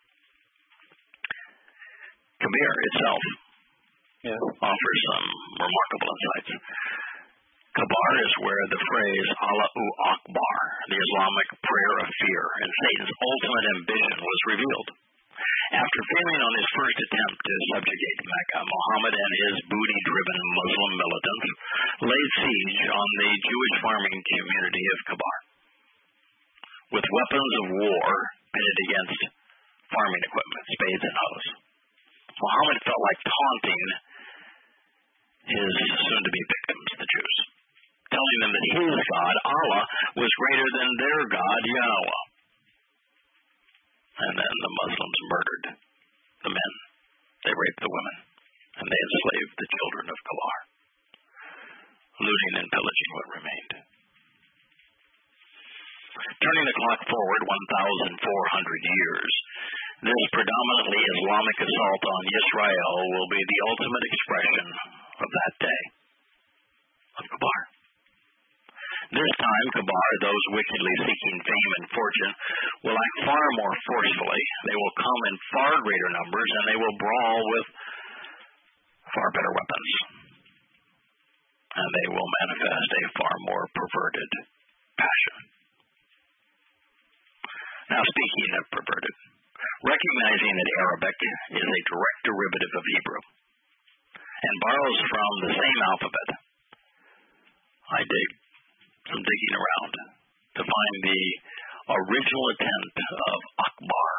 Kabir itself offers some remarkable insights. Kabar is where the phrase Allahu Akbar, the Islamic prayer of fear, and Satan's ultimate ambition was revealed. After failing on his first attempt to subjugate Mecca, Muhammad and his booty-driven Muslim militants laid siege on the Jewish farming community of Kabar, with weapons of war pitted against farming equipment, spades and hoes. Muhammad felt like taunting his soon-to-be victims, the Jews, telling them that his God, Allah, was greater than their God, Yahweh. And then the Muslims murdered the men. They raped the women. And they enslaved the children of Kabar, looting and pillaging what remained. Turning the clock forward 1,400 years, this predominantly Islamic assault on Israel will be the ultimate expression of that day, of Kabar. This time, Kabar, those wickedly seeking fame and fortune, will act far more forcefully. They will come in far greater numbers, and they will brawl with far better weapons. And they will manifest a far more perverted passion. Now, speaking of perverted, recognizing that Arabic is a direct derivative of Hebrew and borrows from the same alphabet, I did some digging around to find the original intent of Akbar.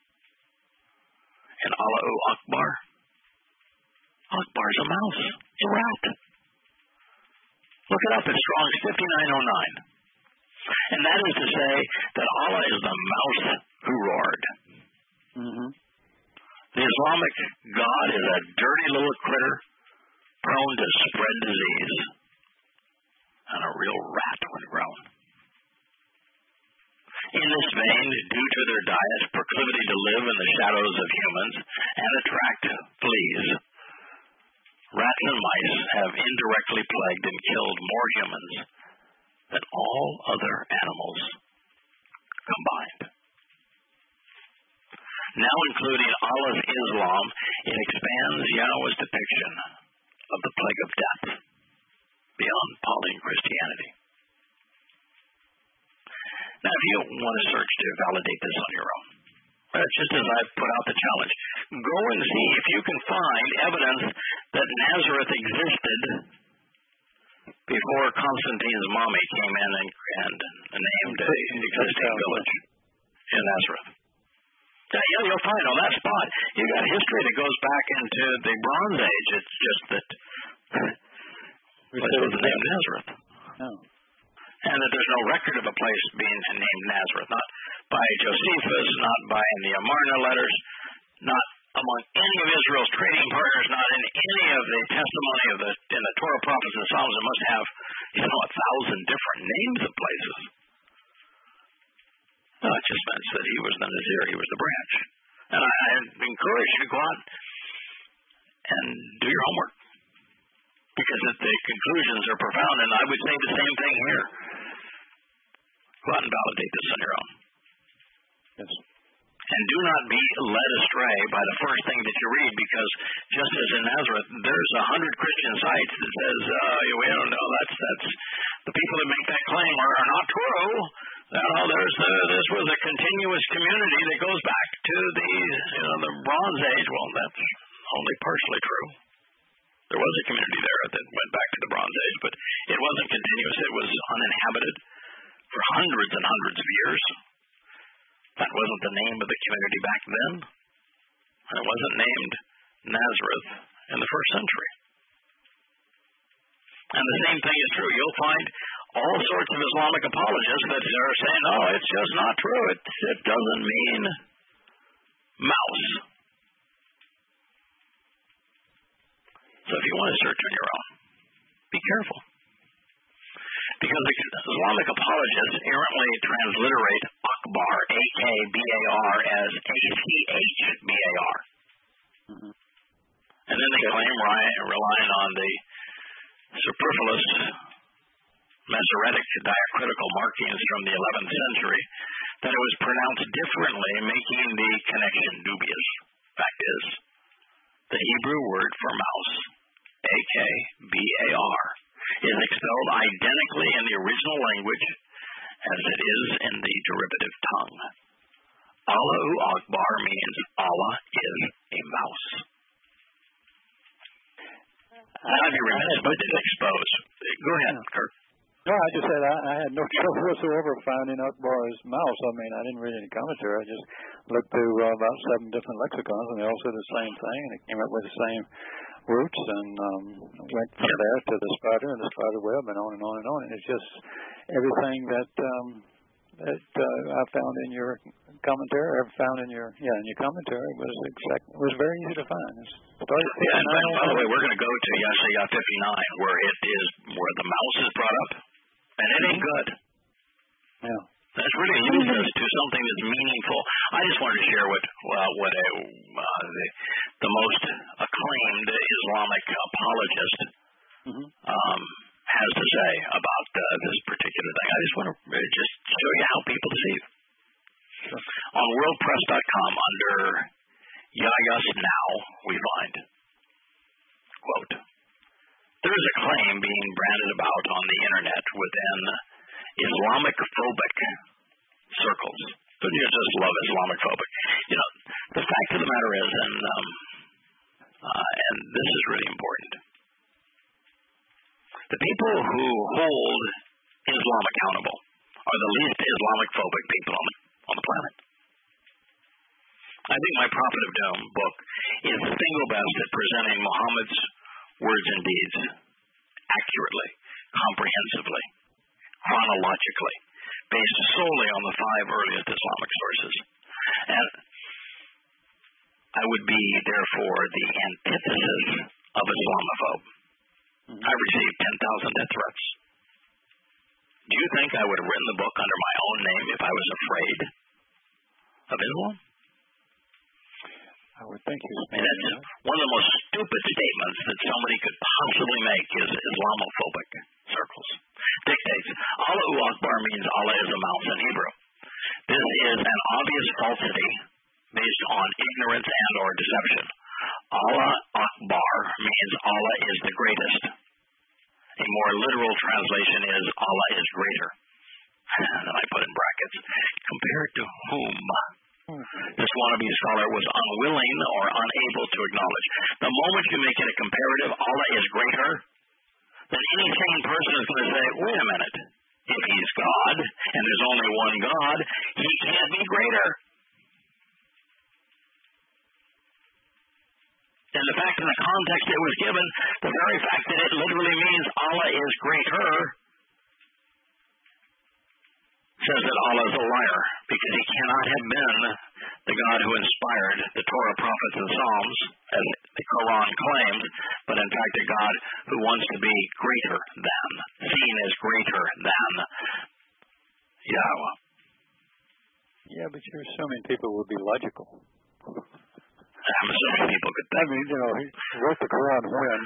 And Allahu Akbar? Akbar is a mouse, a rat. Look it up at Strong's 5909. And that is to say that Allah is the mouse who roared. Mm-hmm. The Islamic God is a dirty little critter prone to spread disease, and a real rat when grown. In this vein, due to their diet, proclivity to live in the shadows of humans and attract fleas, rats and mice have indirectly plagued and killed more humans than all other animals combined. Now including Allah's Islam, it expands Yahweh's depiction of the plague of death beyond Pauline Christianity. Now, if you want to search to validate this on your own, just as I put out the challenge, go and see if you can find evidence that Nazareth existed before Constantine's mommy came in and named an existing village in Nazareth. Yeah, you'll find on that spot, you got history that goes back into the Bronze Age. It's just that place was named Nazareth. Oh. And that there's no record of a place being named Nazareth, not by Josephus, not by the Amarna letters, not among any of Israel's trading partners, not in any of the testimony of in the Torah, prophets, and Psalms. It must have, 1,000 different names of places. Well, it just meant that he was the Nazir, he was the branch. And I encourage you to go out and do your homework, because the conclusions are profound, and I would say the same thing here. Go out and validate this on your own. Yes. And do not be led astray by the first thing that you read, because just as in Nazareth, there's 100 Christian sites that says, we don't know, that's the people that make that claim are not true. This was a continuous community that goes back to the Bronze Age. Well, that's only partially true. There was a community there that went back to the Bronze Age, but it wasn't continuous. It was uninhabited for hundreds and hundreds of years. That wasn't the name of the community back then. And it wasn't named Nazareth in the first century. And the same thing is true. You'll find all sorts of Islamic apologists that are saying, no, it's just not true. It doesn't mean mouse. So if you want to search on your own, be careful. Because the Islamic apologists errantly transliterate Akbar, A-K-B-A-R, as A-C-H-B-A-R. Mm-hmm. And then they claim, relying on the superfluous Masoretic diacritical markings from the 11th century, that it was pronounced differently, making the connection dubious. Fact is, the Hebrew word for mouse, A-K-B-A-R, is expelled identically in the original language as it is in the derivative tongue. Allahu Akbar means Allah is a mouse. I'd be remiss if I didn't expose. Go ahead, Kirk. No, I just said I had no trouble whatsoever finding Akbar's mouse. I mean, I didn't read any commentary. I just looked through about 7 different lexicons, and they all said the same thing, and it came up with the same roots, and went from there to the spider and the spider web, and on and on and on. And it's just everything that I found in your commentary, or found in your commentary was very easy to find. And by the way, we're going to go to Yeshaya 59, where the mouse is brought up, and it ain't good. Yeah. That's really used us to something that's meaningful. I just wanted to share what the most acclaimed Islamic apologist has to say about this particular thing. I just want to just show you how people deceive. Sure. On WorldPress.com, under Yayas Now, we find, quote, there is a claim being branded about on the internet within Islamophobic circles. Don't you just love Islamophobic? You know, the fact of the matter is, and this is really important, the people who hold Islam accountable are the least Islamophobic people on the planet. I think my Prophet of Doom book is the single best at presenting Muhammad's words and deeds accurately, comprehensively, chronologically, based solely on the 5 earliest Islamic sources. And I would be, therefore, the antithesis of Islamophobe. I received 10,000 death threats. Do you think I would have written the book under my own name if I was afraid of Islam? I would think you. And that's just one of the most stupid statements that somebody could possibly make is Islamophobic circles. Dictates, Allahu Akbar means Allah is a mouse in Hebrew. This is an obvious falsity based on ignorance and or deception. Allah Akbar means Allah is the greatest. A more literal translation is Allah is greater. And then I put in brackets, compared to whom? This wannabe scholar was unwilling or unable to acknowledge. The moment you make it a comparative, Allah is greater, then any sane person is going to say, wait a minute, if he's God, and there's only one God, he can't be greater. And the fact in the context it was given, the very fact that it literally means Allah is greater, says that Allah is a liar, because he cannot have been the God who inspired the Torah, prophets, and Psalms, as the Quran claims, but in fact a God who wants to be greater than, seen as greater than Yahweh. Yeah, but you're assuming people would be logical. I'm assuming people could think. I mean, he wrote the Quran when?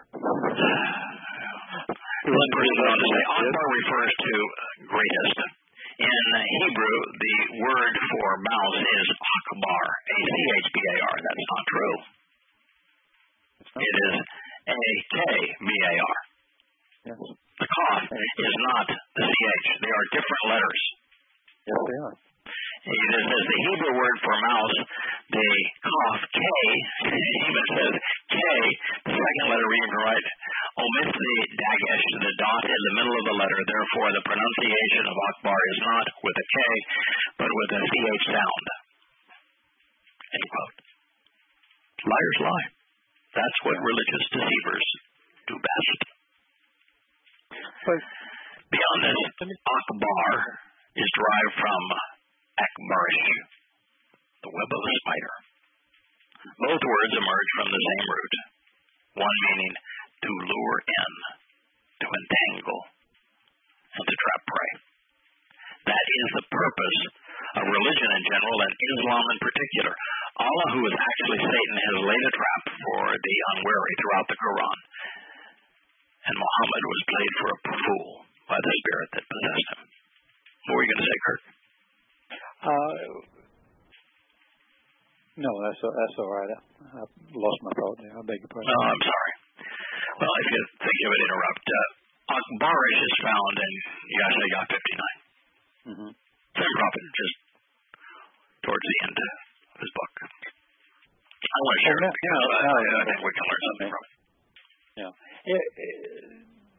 One person went on to say, Akbar refers to greatest. In Hebrew, the word for mouse is Akbar, A-C-H-B-A-R. That's not true. It is A-K-B-A-R. Yes. The Kaf is not the C-H. They are different letters. Yes, they are. It is the Hebrew word for mouse, the Kaf, K, even says K, the second letter reading right, omits the dagesh, the dot in the middle of the letter. Therefore, the pronunciation of Akbar is not with a K, but with a CH sound. End quote. Liars lie. That's what religious deceivers do best. But beyond this, Akbar is derived from Akbarish, the web of a spider. Both words emerge from the same root, one meaning to lure in, to entangle, and to trap prey. That is the purpose of religion in general and Islam in particular. Allah, who is actually Satan, has laid a trap for the unwary throughout the Quran, and Muhammad was played for a fool by the spirit that possessed him. What were you going to say, Kirk? No, that's all right. I lost my thought there. I beg your pardon. Oh, I'm sorry. Well, if you think you would interrupt, Akbarish is found in Yeshaya 59. Same prophet, just towards the end of his book. I want to share it because I think we can learn something from it. Yeah.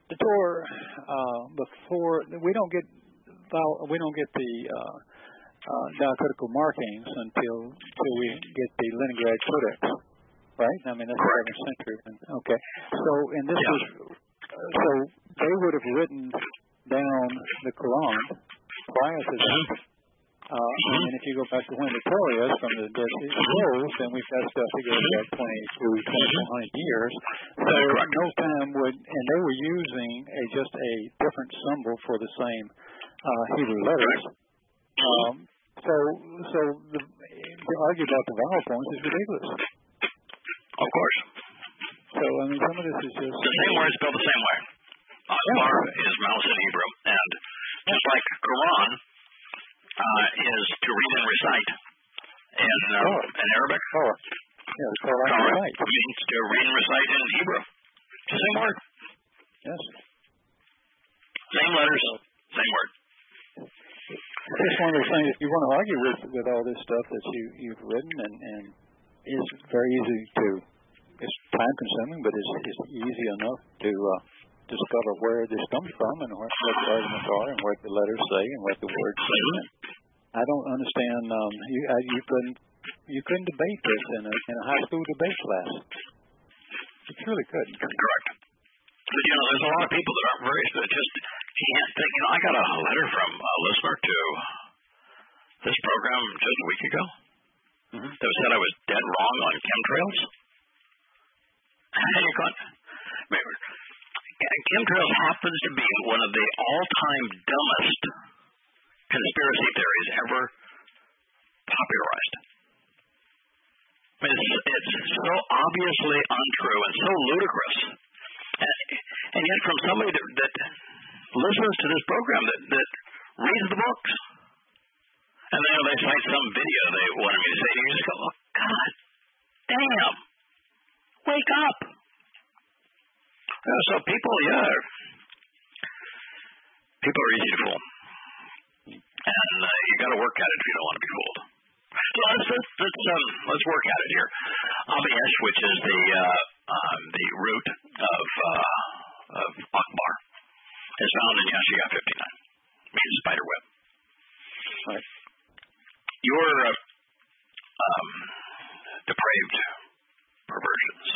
the Torah before we don't get the diacritical markings until we get the Leningrad Codex, right? I mean, that's the 11th century. Okay, so and this was so they would have written down the Quran prior to that. And if you go back to when the Torah is from the Dead Sea Scrolls, then we've got stuff that goes back 2,400 years. So no time would, and they were using just a different symbol for the same Hebrew letters. So to argue about the vowel points is ridiculous. Of course. So I mean, some of this is just the same word spelled the same way. Akbar is mouse in Hebrew, and just like Quran is to read and recite in Arabic. Yeah, the Torah means to read and recite in Hebrew. It's the same word. Yes. Same letters, same word. It's just one of those things. If you want to argue with all this stuff that you've written, and it's very easy to. It's time consuming, but it's easy enough to discover where this comes from and what the arguments are and what the letters say and what the words say. I don't understand. You couldn't debate this in a high school debate class. You truly couldn't. Correct. But there's a lot of people that aren't very just can't think. I got a letter from a listener to this program just a week ago that said I was dead wrong on chemtrails. Chemtrails happens to be one of the all-time dumbest conspiracy theories ever popularized. I mean, it's so obviously untrue and so ludicrous. And yet from somebody that listens to this program, that reads the books. And then they cite some video they wanted me to say, and you just go, oh, God damn. Wake up. So people are easy to fool. And you got to work at it if you don't want to be fooled. So let's work at it here. Abiyesh, which is the root of Akbar, is found in Yashiyah 59. Means spider web. Right. Your depraved perversions,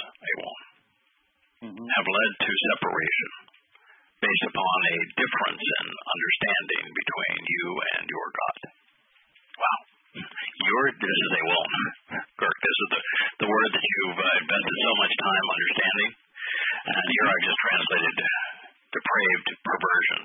have led to separation based upon a difference in understanding between you and your God. Wow. This is a won't. Kirk, this is the word that you've invested so much time understanding. And here I've just translated depraved perversions.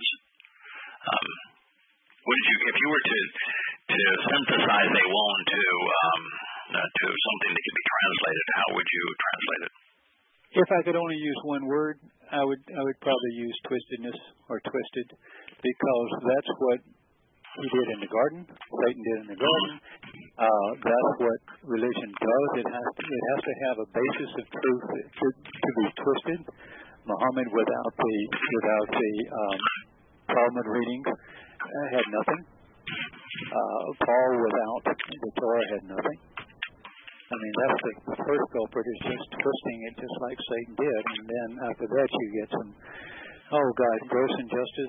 If you were to synthesize a won't to something that could be translated, how would you translate it? If I could only use one word, I would probably use twistedness or twisted, because that's what he did in the garden. Satan did in the garden. That's what religion does. It has to have a basis of truth to be twisted. Muhammad, without the Talmud readings, had nothing. Paul, without the Torah, had nothing. I mean, that's the first culprit is just twisting it just like Satan did. And then after that, you get some, gross injustice.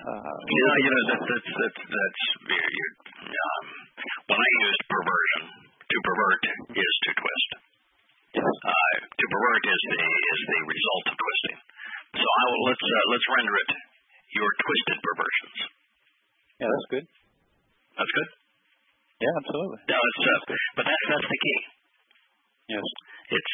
When I used perversion, to pervert is to twist. Yes. To pervert is the result of twisting. So let's render it your twisted perversions. Yeah, that's good. That's good? Yeah, absolutely. No, but that's the key. Yes. It's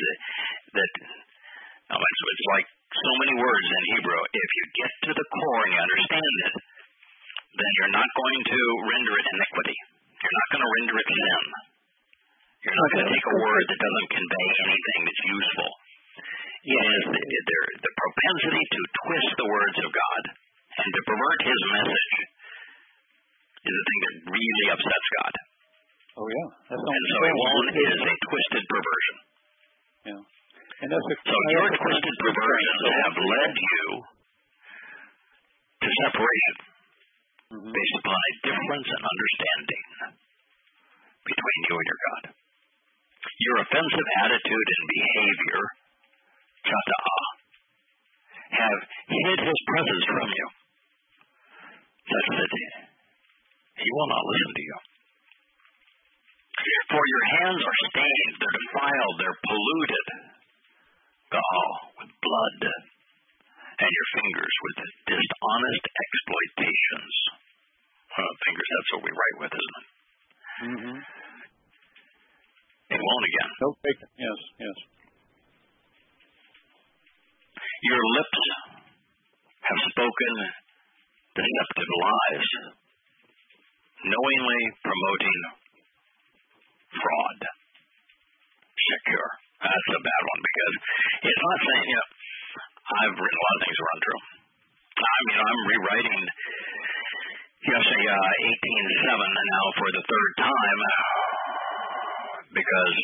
it's like so many words in Hebrew. If you get to the core and you understand it, then you're not going to render it iniquity. You're not going to render it sin. You're not going to take a word that doesn't convey anything that's useful. It is the propensity to twist the words of God and to pervert His message is the thing that really upsets God. Oh, yeah. And so a won't is a twisted perversion. Yeah. And so your twisted perversions have led you to separation based upon a difference in understanding between you and your God. Your offensive attitude and behavior, chata'ah, have hid his presence from you, such that he will not listen to you. For your hands are stained, they're defiled, they're polluted, with blood, and your fingers with dishonest exploitations. Fingers, that's what we write with, isn't it? Mm-hmm. It won't again. Okay. Yes, yes. Your lips have spoken deceptive lies, knowingly promoting fraud. Secure. That's a bad one because it's not saying, I've written a lot of things that are untrue. I'm rewriting Yeshaya 18:7 now for the third time because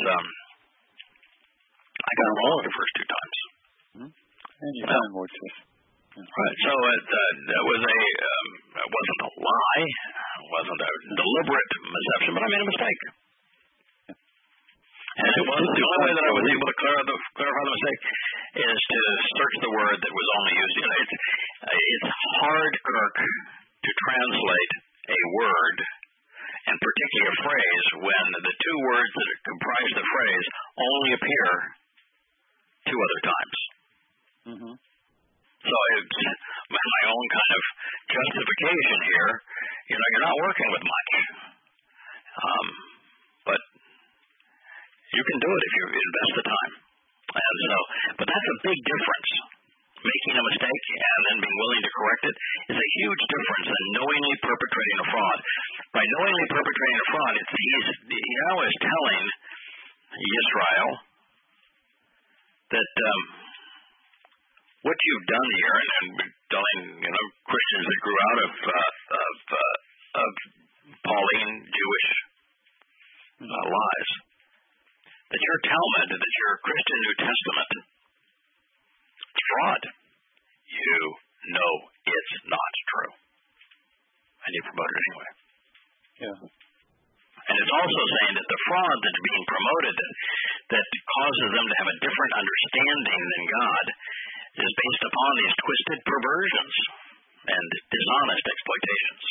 I got it wrong the first two times. And you find more truth. Right. So that was it wasn't a lie, it wasn't a deliberate deception, but I made a mistake. And it was the only way that I was able to clarify the mistake is to search the word that was only used. It's hard, Kirk, to translate a word, and particularly a phrase, when the two words that comprise the phrase only appear two other times. Mm-hmm. So it's my own kind of justification here. You're not working with much. But you can do it if you invest the time. And so, but that's a big difference. Making a mistake and then being willing to correct it is a huge difference than knowingly perpetrating a fraud. By knowingly perpetrating a fraud, Yahweh is telling Israel that what you've done here, and telling Christians that grew out of Pauline Jewish lies, that your Talmud, that your Christian New Testament, it's fraud. You know it's not true, and you promote it anyway. Yeah. And it's also saying that the fraud that's being promoted that causes them to have a different understanding than God is based upon these twisted perversions and dishonest exploitations.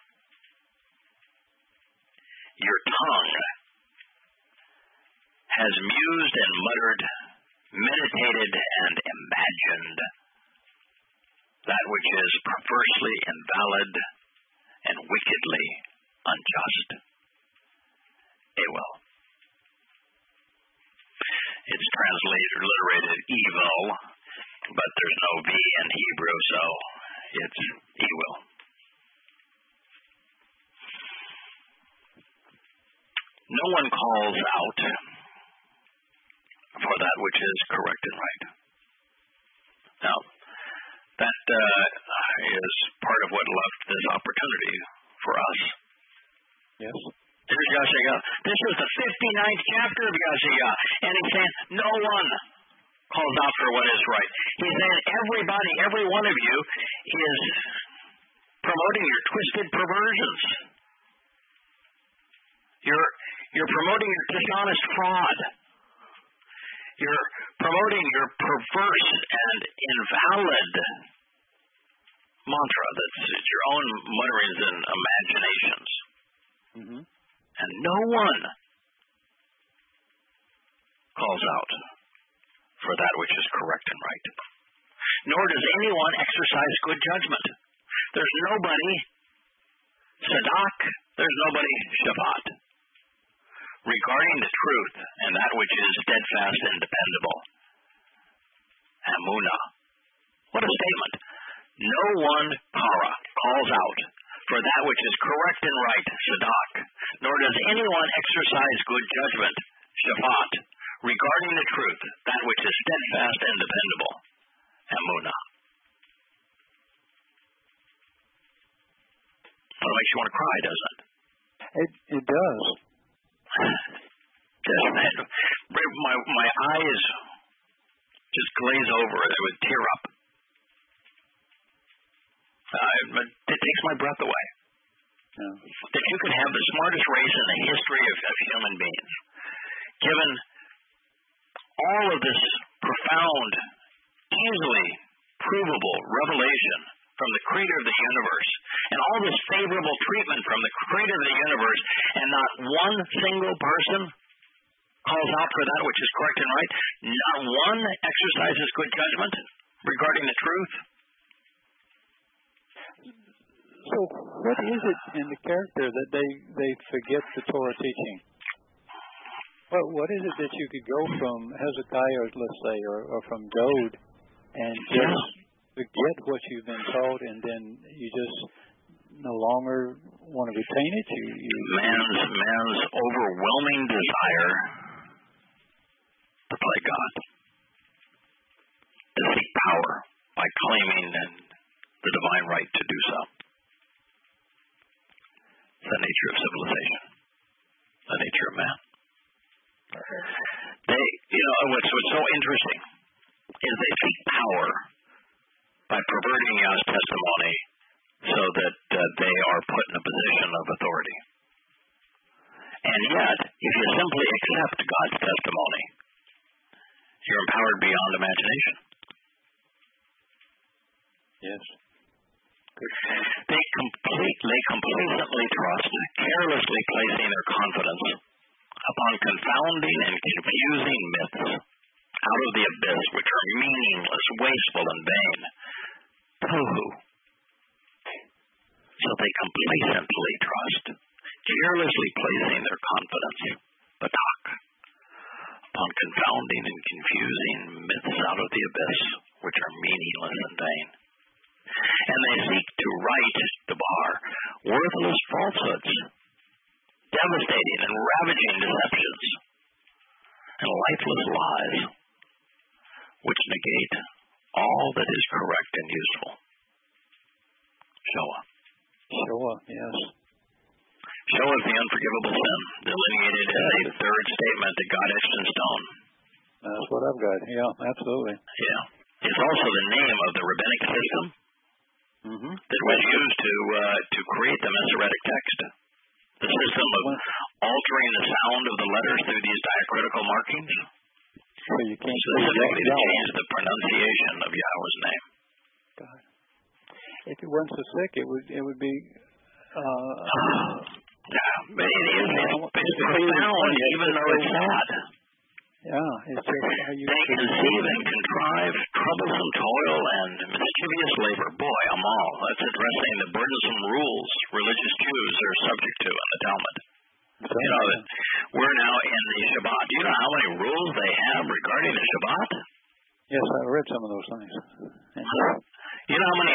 Your tongue has mused and muttered, meditated and imagined that which is perversely invalid and wickedly unjust. Awel. It's transliterated evil, but there's no V in Hebrew, so it's Ewel. No one calls out for that which is correct and right. Now, that is part of what left this opportunity for us. Yes. Here's Yeshaya. This is the 59th chapter of Yeshaya, and he's saying, no one calls out for what is right. He's saying everybody, every one of you is promoting your twisted perversions. You're promoting your dishonest fraud. You're promoting your perverse and invalid mantra that's your own mutterings and imaginations. Mm-hmm. And no one calls out for that which is correct and right. Nor does anyone exercise good judgment. There's nobody Sadak, there's nobody Shabbat. Regarding the truth and that which is steadfast and dependable. Amunah. What a statement. No one, Kara, calls out for that which is correct and right, Sadak, nor does anyone exercise good judgment, Shabbat, regarding the truth, that which is steadfast and dependable, Amunah. Well, it makes you want to cry, doesn't it? It does. My eyes just glaze over. They would tear up. It takes my breath away. Yeah. That you can have the smartest race in the history of human beings, given all of this profound, easily unprovable revelation from the creator of the universe, and all this favorable treatment from the creator of the universe, and not one single person calls out for that which is correct and right, not one exercises good judgment regarding the truth. So what is it in the character that they forget the Torah teaching? What is it that you could go from Hezekiah, let's say, or from Dode, and just forget what you've been taught, and then you just no longer want to retain it? Man's overwhelming desire to play God, to seek power by claiming the divine right to do so. It's the nature of civilization, the nature of man. What's so interesting is they seek power by perverting Yah's testimony so that they are put in a position of authority. And yet, if you simply accept God's testimony, you're empowered beyond imagination. Yes. They complacently trust, carelessly placing their confidence upon confounding and confusing myths out of the abyss, which are meaningless, wasteful, and vain. Tohu. So they complacently trust, carelessly placing their confidence, batak, upon confounding and confusing myths out of the abyss, which are meaningless and vain. And they seek to right the bar, worthless falsehoods, devastating and ravaging deceptions, and lifeless lies, which negate all that is correct and useful. Shoah. Shoah, yes. Shoah is the unforgivable sin, delineated as a third statement that God etched in stone. That's what I've got. Yeah, absolutely. Yeah. It's also the name of the rabbinic system that was used to create the Masoretic text. The system of altering the sound of the letters through these diacritical markings. So you can't specifically to change the pronunciation of Yahweh's name. God. If it wasn't so sick, it would be. But it is. It's profound, even though it's sad. Yeah, it's just how you. They conceive and contrive troublesome toil and mischievous labor. Boy, Amal, that's addressing the burdensome rules religious Jews are subject to in the Talmud. That we're now in the Shabbat. Do you know how many rules they have regarding the Shabbat? Yes, I read some of those things. You know how many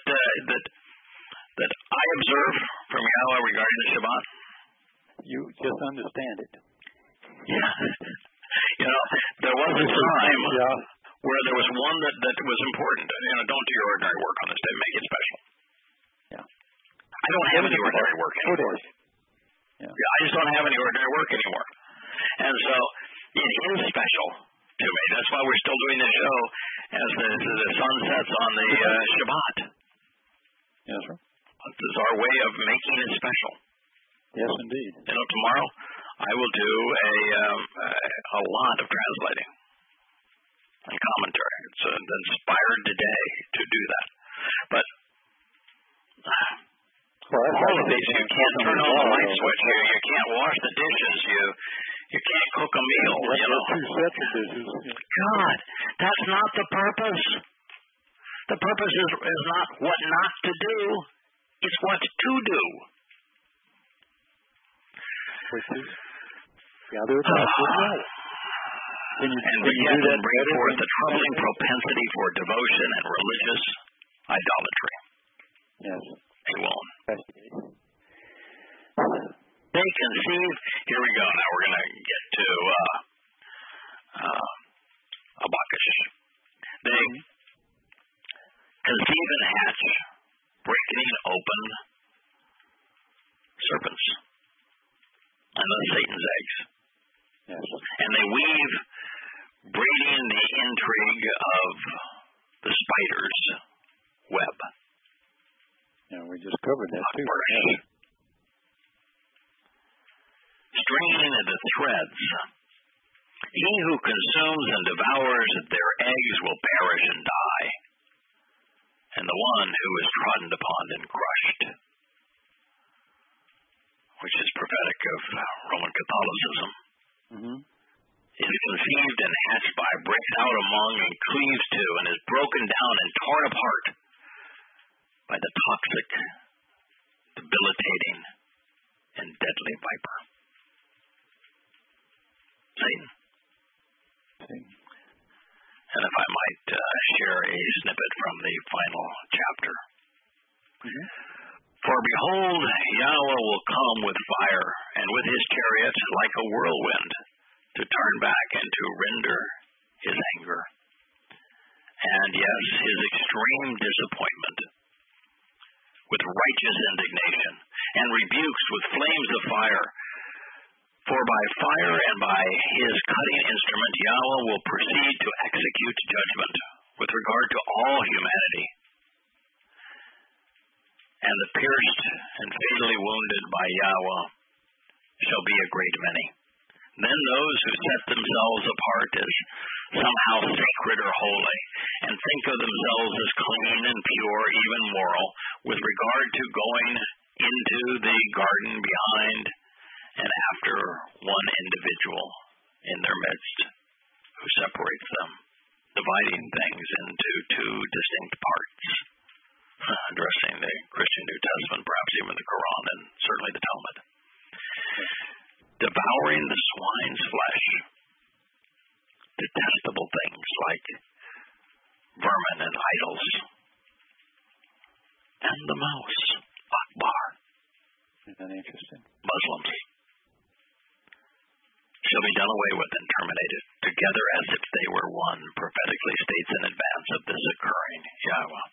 that I observe from Yahweh regarding the Shabbat? You just understand it. Yeah. There was a time where there was one that was important. Don't do your ordinary work on this day. Make it special. Yeah. I don't have any ordinary work anymore. Yeah. I just don't have any ordinary work anymore. And so it is special to me. That's why we're still doing this show as the sun sets on the Shabbat. Yes, sir. This is our way of making it special. Yes, indeed. Tomorrow I will do a lot of translating and commentary. It's inspired today to do that. But all of these, you can't turn on the light switch. You can't wash the dishes. You can't cook a meal. God, that's not the purpose. The purpose is not what not to do. It's what to do. Which is gather it up. And begin to bring forth a troubling propensity for devotion and religious idolatry. Yes. They won't. They conceive. Here we go. Now we're going to get to Habakkuk. They conceive and hatch, breaking open serpents. And then Satan's eggs. Yes. And they weave, braiding the intrigue of the spider's web. Yeah, we just covered that too. Stringing the threads. He who consumes and devours their eggs will perish and die. and the one who is trodden upon and crushed, which is prophetic of Roman Catholicism, is conceived and hatched by, breaks out among, and cleaves to, and is broken down and torn apart by the toxic, debilitating, and deadly viper, Satan. And if I might share a snippet from the final chapter. For behold, Yahweh will come with fire, and with his chariots like a whirlwind, to turn back and to render his anger. And yes, his extreme disappointment, with righteous indignation, and rebukes with flames of fire. For by fire and by his cutting instrument Yahweh will proceed to execute judgment with regard to all humanity. And the pierced and fatally wounded by Yahweh shall be a great many. Then those who set themselves apart as somehow sacred or holy, and think of themselves as clean and pure, even moral, with regard to going into the garden behind and after one individual in their midst who separates them, dividing things into two distinct parts, addressing the Christian New Testament, perhaps even the Quran, and certainly the Talmud. Devouring the swine's flesh, detestable things like vermin and idols, and the mouse, Akbar. Isn't that interesting? Muslims shall be done away with and terminated, together as if they were one, prophetically states in advance of this occurring, Yahweh.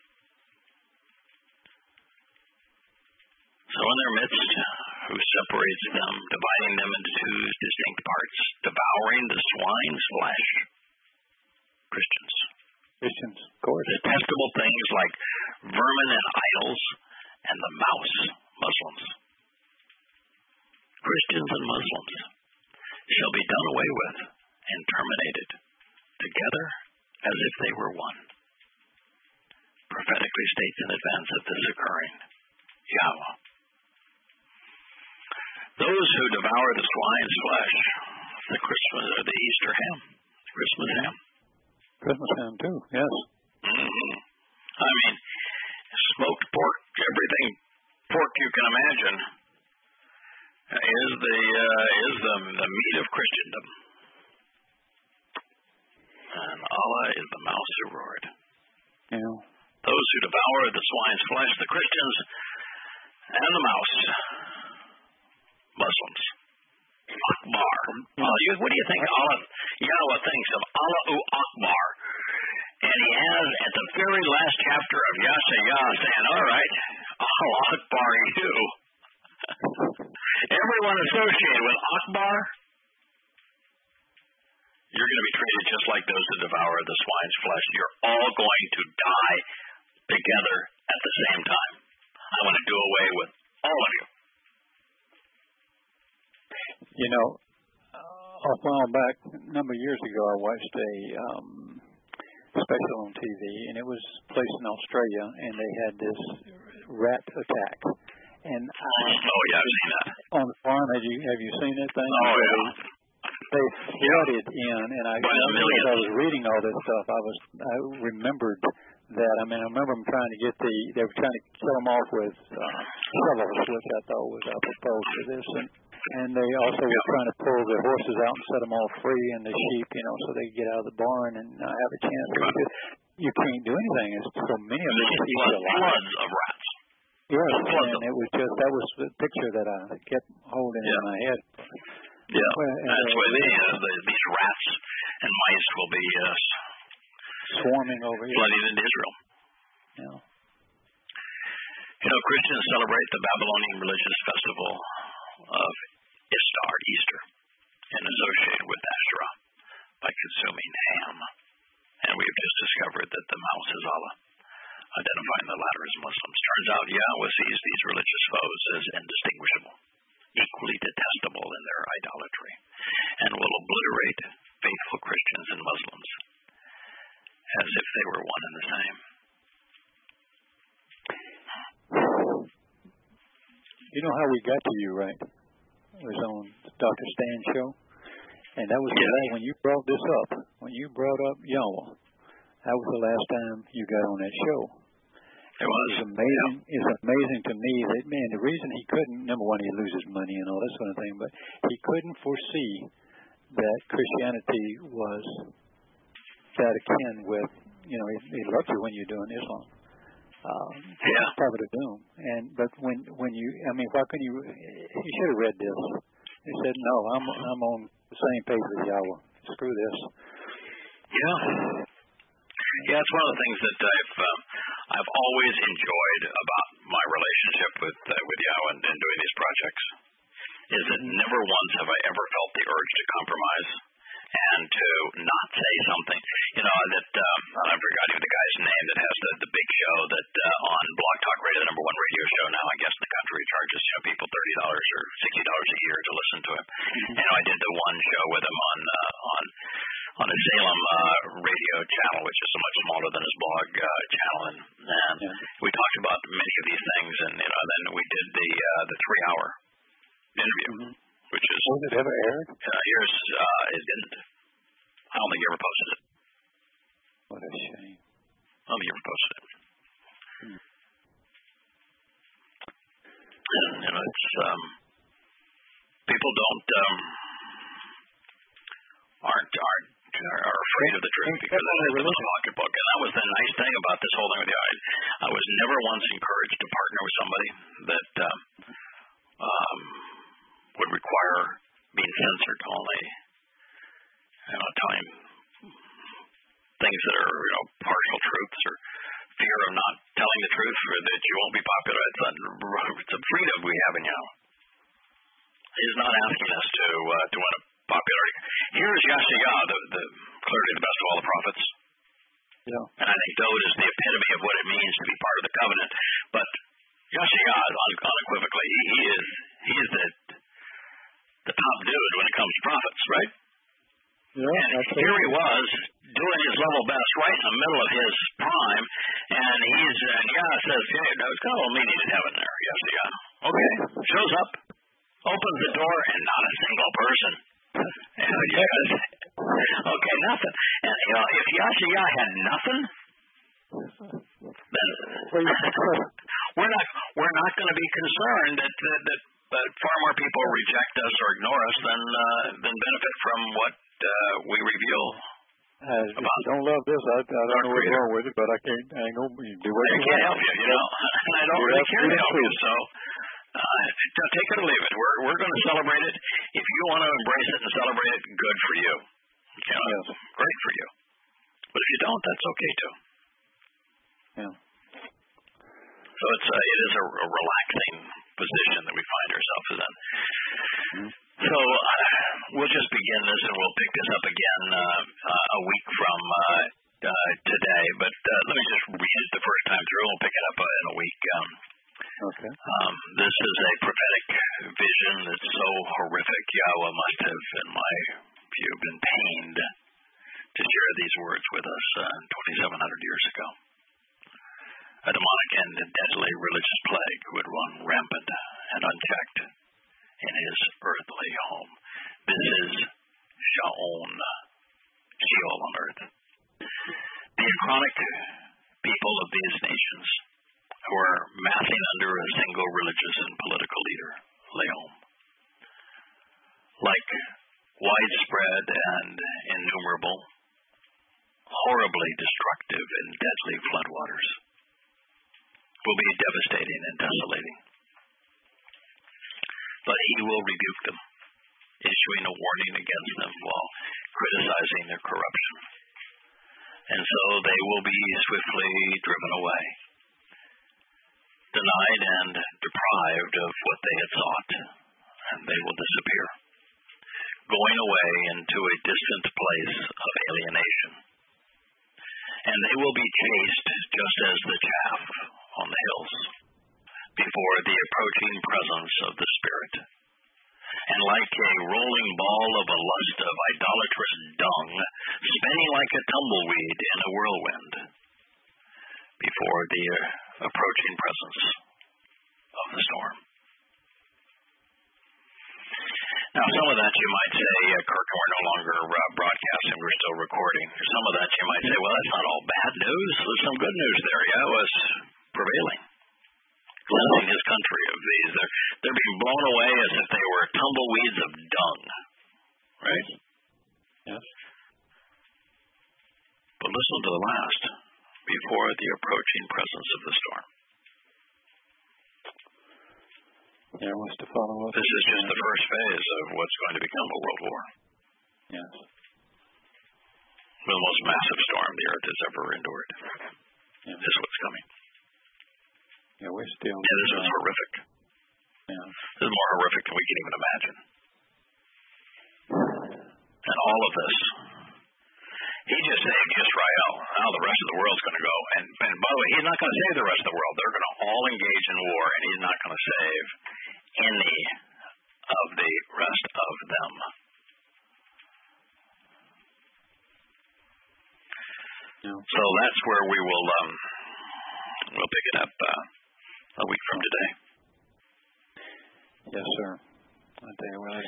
So in their midst, who separates them, dividing them into two distinct parts, devouring the swine's flesh, Christians. Christians, of course. Detestable things like vermin and idols, and the mouse, Muslims. Christians and Muslims shall be done away with and terminated, together as if they were one. Prophetically states in advance of this occurring, Yahweh. Those who devour the swine's flesh, the Christmas or the Easter ham, Christmas ham. Christmas ham too, yes. I mean, smoked pork, everything pork you can imagine, is the meat of Christendom. And Allah is the mouse who roared. Yeah. Those who devour the swine's flesh, the Christians, and the mouse, Muslims. Akbar. What do you think Yahweh thinks of Allahu Akbar? And he has, at the very last chapter of Yashayah, saying, all right, Allahu Akbar you. Everyone associated with Akbar, you're going to be treated just like those who devour the swine's flesh. You're all going to die together at the same time. I want to do away with all of you. You know, a while back, a number of years ago, I watched a special on TV, and it was placed in Australia, and they had this rat attack. And I've seen that. On the farm, have you seen that thing? Oh, yeah. They flooded in, and as I was reading all this stuff, I remembered that. I mean, I remember them trying to they were trying to kill them off with shovels, which I thought was apropos to this, and they also were trying to pull the horses out and set them all free, and the sheep, so they could get out of the barn and have a chance. You can't do anything. It's so many of them. Floods of rats. Yes, and it was just, that was the picture that I kept holding in my head. Yeah, that's why these rats and mice will be swarming over here, flooding into Israel. Yeah. Christians celebrate the Babylonian religious festival of Ishtar, Easter, and associated with Asherah by consuming ham. And we have just discovered that the mouse is Allah, identifying the latter as Muslims. Turns out Yahweh sees these religious foes as indistinguishable, equally detestable in their idolatry, and will obliterate faithful Christians and Muslims as if they were one and the same. You know how we got to you, right? It was on Dr. Stan's show. And that was the last, when you brought this up, when you brought up Yahweh, that was the last time you got on that show. It was. It's amazing. Yeah. It's amazing to me that, man, the reason he couldn't, number one, he loses money and all that sort of thing, but he couldn't foresee that Christianity was that akin with, you know, he loves you when you're doing Islam. Prophet of Doom. But when you, I mean, why couldn't you, he should have read this. He said, no, I'm on the same page with Yahweh. Screw this. Yeah. Yeah, it's one of the things that I've always enjoyed about my relationship with Yahweh and doing these projects is that never once have I ever felt the urge to compromise and to not say something. You know, that I forgot even the guy's name that has the big show that on Blog Talk Radio, the #1 radio show now, I guess, in the country, charges people $30 or $60 a year to listen to him. Mm-hmm. You know, I did the one show with him on a Salem radio channel, which is so much smaller than his blog channel, and we talked about many of these things, and you know, then we did the 3-hour interview, which is. Was it ever aired? Yours it didn't. I don't think you ever posted it. What a shame. I don't think you ever posted it. You know, it's people are afraid of the truth because it's in the pocketbook. And that was the nice thing about this whole thing with you. I was never once encouraged to partner with somebody that would require being censored, only telling things that are partial truths or fear of not telling the truth or that you won't be popular. It's a freedom we have in Yahweh. He's not asking us to win a popularity. Here's Yashayah, clearly the best of all the prophets. Yeah. And I think Dode is the epitome of what it means to be part of the covenant. But Yashayah, unequivocally, he is the top dude when it comes to prophets, right? Yeah, and here he was doing his level best right in the middle of his prime, and Yah says, it's got a little meaning in heaven there, Yashayah. Okay, shows up, opens the door, and not a single person. Okay, nothing. And if Yashayah had nothing, then we're not going to be concerned that far more people reject us or ignore us than benefit from what we reveal. If you don't love this, I don't know what's wrong with it, but I ain't gonna do what you can't help you, and I don't really care to help you, so take it or leave it. We're going to celebrate it. If you want to embrace it and celebrate it, good for you. Yes. Great for you. But if you don't, that's okay too. Yeah. So it is a relaxing position that we find ourselves in. So we'll just begin this, and we'll pick this up again a week from today. But let me just read it the first time through. We'll pick it up in a week. Okay. This is a prophetic vision that's so horrific. Yahweh must have, in my view, been pained to share these words with us 2,700 years ago. A demonic and deadly religious plague would run rampant and unchecked in his earthly home. This is Sheol on earth. The chronic people of these nations who are massing under a single religious and political leader, Leom. Like widespread and innumerable, horribly destructive and deadly floodwaters, will be devastating and desolating. But he will rebuke them, issuing a warning against them while criticizing their corruption. And so they will be swiftly driven away, denied and deprived of what they had sought, and they will disappear, going away into a distant place of alienation. And they will be chased just as the chaff on the hills before the approaching presence of the Spirit. And like a rolling ball of a lust of idolatrous dung, spinning like a tumbleweed in a whirlwind before the approaching presence of the storm. Now, some of that you might say, Kirk, we're no longer broadcasting, we're still recording. Some of that you might say, well, that's not all bad news. There's some good news there. Yeah, it was prevailing. Cleansing his country of these. They're being blown away as if they were tumbleweeds of dung. Right? Yes. But listen to the last. Before the approaching presence of the storm. Yeah, what's to follow up? This is just the first phase of what's going to become a world war. Yes. The most massive storm the earth has ever endured. Yeah. This is what's coming. Yeah, we're still. Yeah, this is horrific. Yeah. This is more horrific than we can even imagine. And all of this. He just saved Israel. Now the rest of the world's going to go. And by the way, he's not going to save the rest of the world. They're going to all engage in war, and he's not going to save any of the rest of them. No. So that's where we will we'll pick it up a week from today. Yes, sir. I tell you, well,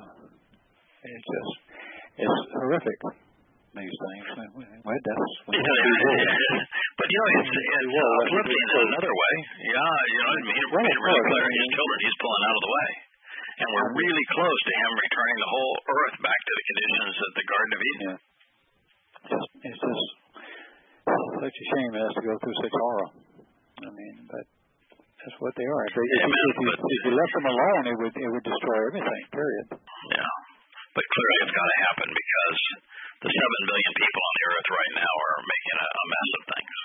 it's horrific. These things. Well, that's but you know, it's flipping in another way. Yeah, you know, he made it really clear to his children he's pulling out of the way. And we're really close to him returning the whole earth back to the conditions of the Garden of Eden. Yeah. It's just such a shame it has to go through such horror. I mean, but that's what they are. If you left them alone, it would destroy everything, period. Yeah. But clearly it's got to happen because the 7 billion people on the earth right now are making a mess of things.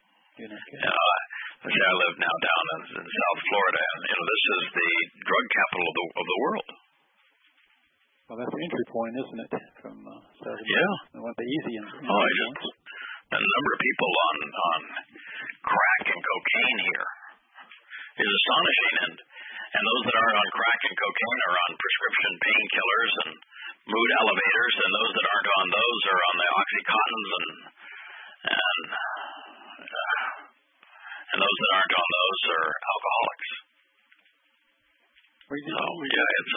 I live now down in South Florida, and this is the drug capital of the world. Well, that's the entry point, isn't it? From South America. Yeah. I want the easy The number of people on crack and cocaine here is astonishing, and those that aren't on crack and cocaine are on prescription painkillers and mood elevators, and those that aren't on those are on the Oxycontins and those that aren't on those are alcoholics. So it's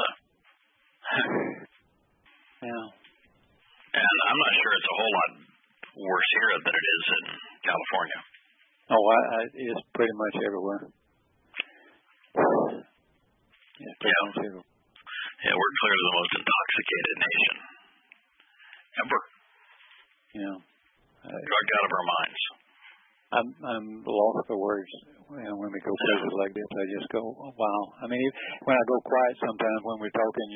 yeah. And I'm not sure it's a whole lot worse here than it is in California. Oh, it's pretty much everywhere. Yeah, we're clearly the most intoxicated nation ever. Yeah. Drugged out of our minds. I'm lost for words. When we go places like this, I just go, oh, wow. I mean, when I go quiet sometimes when we're talking,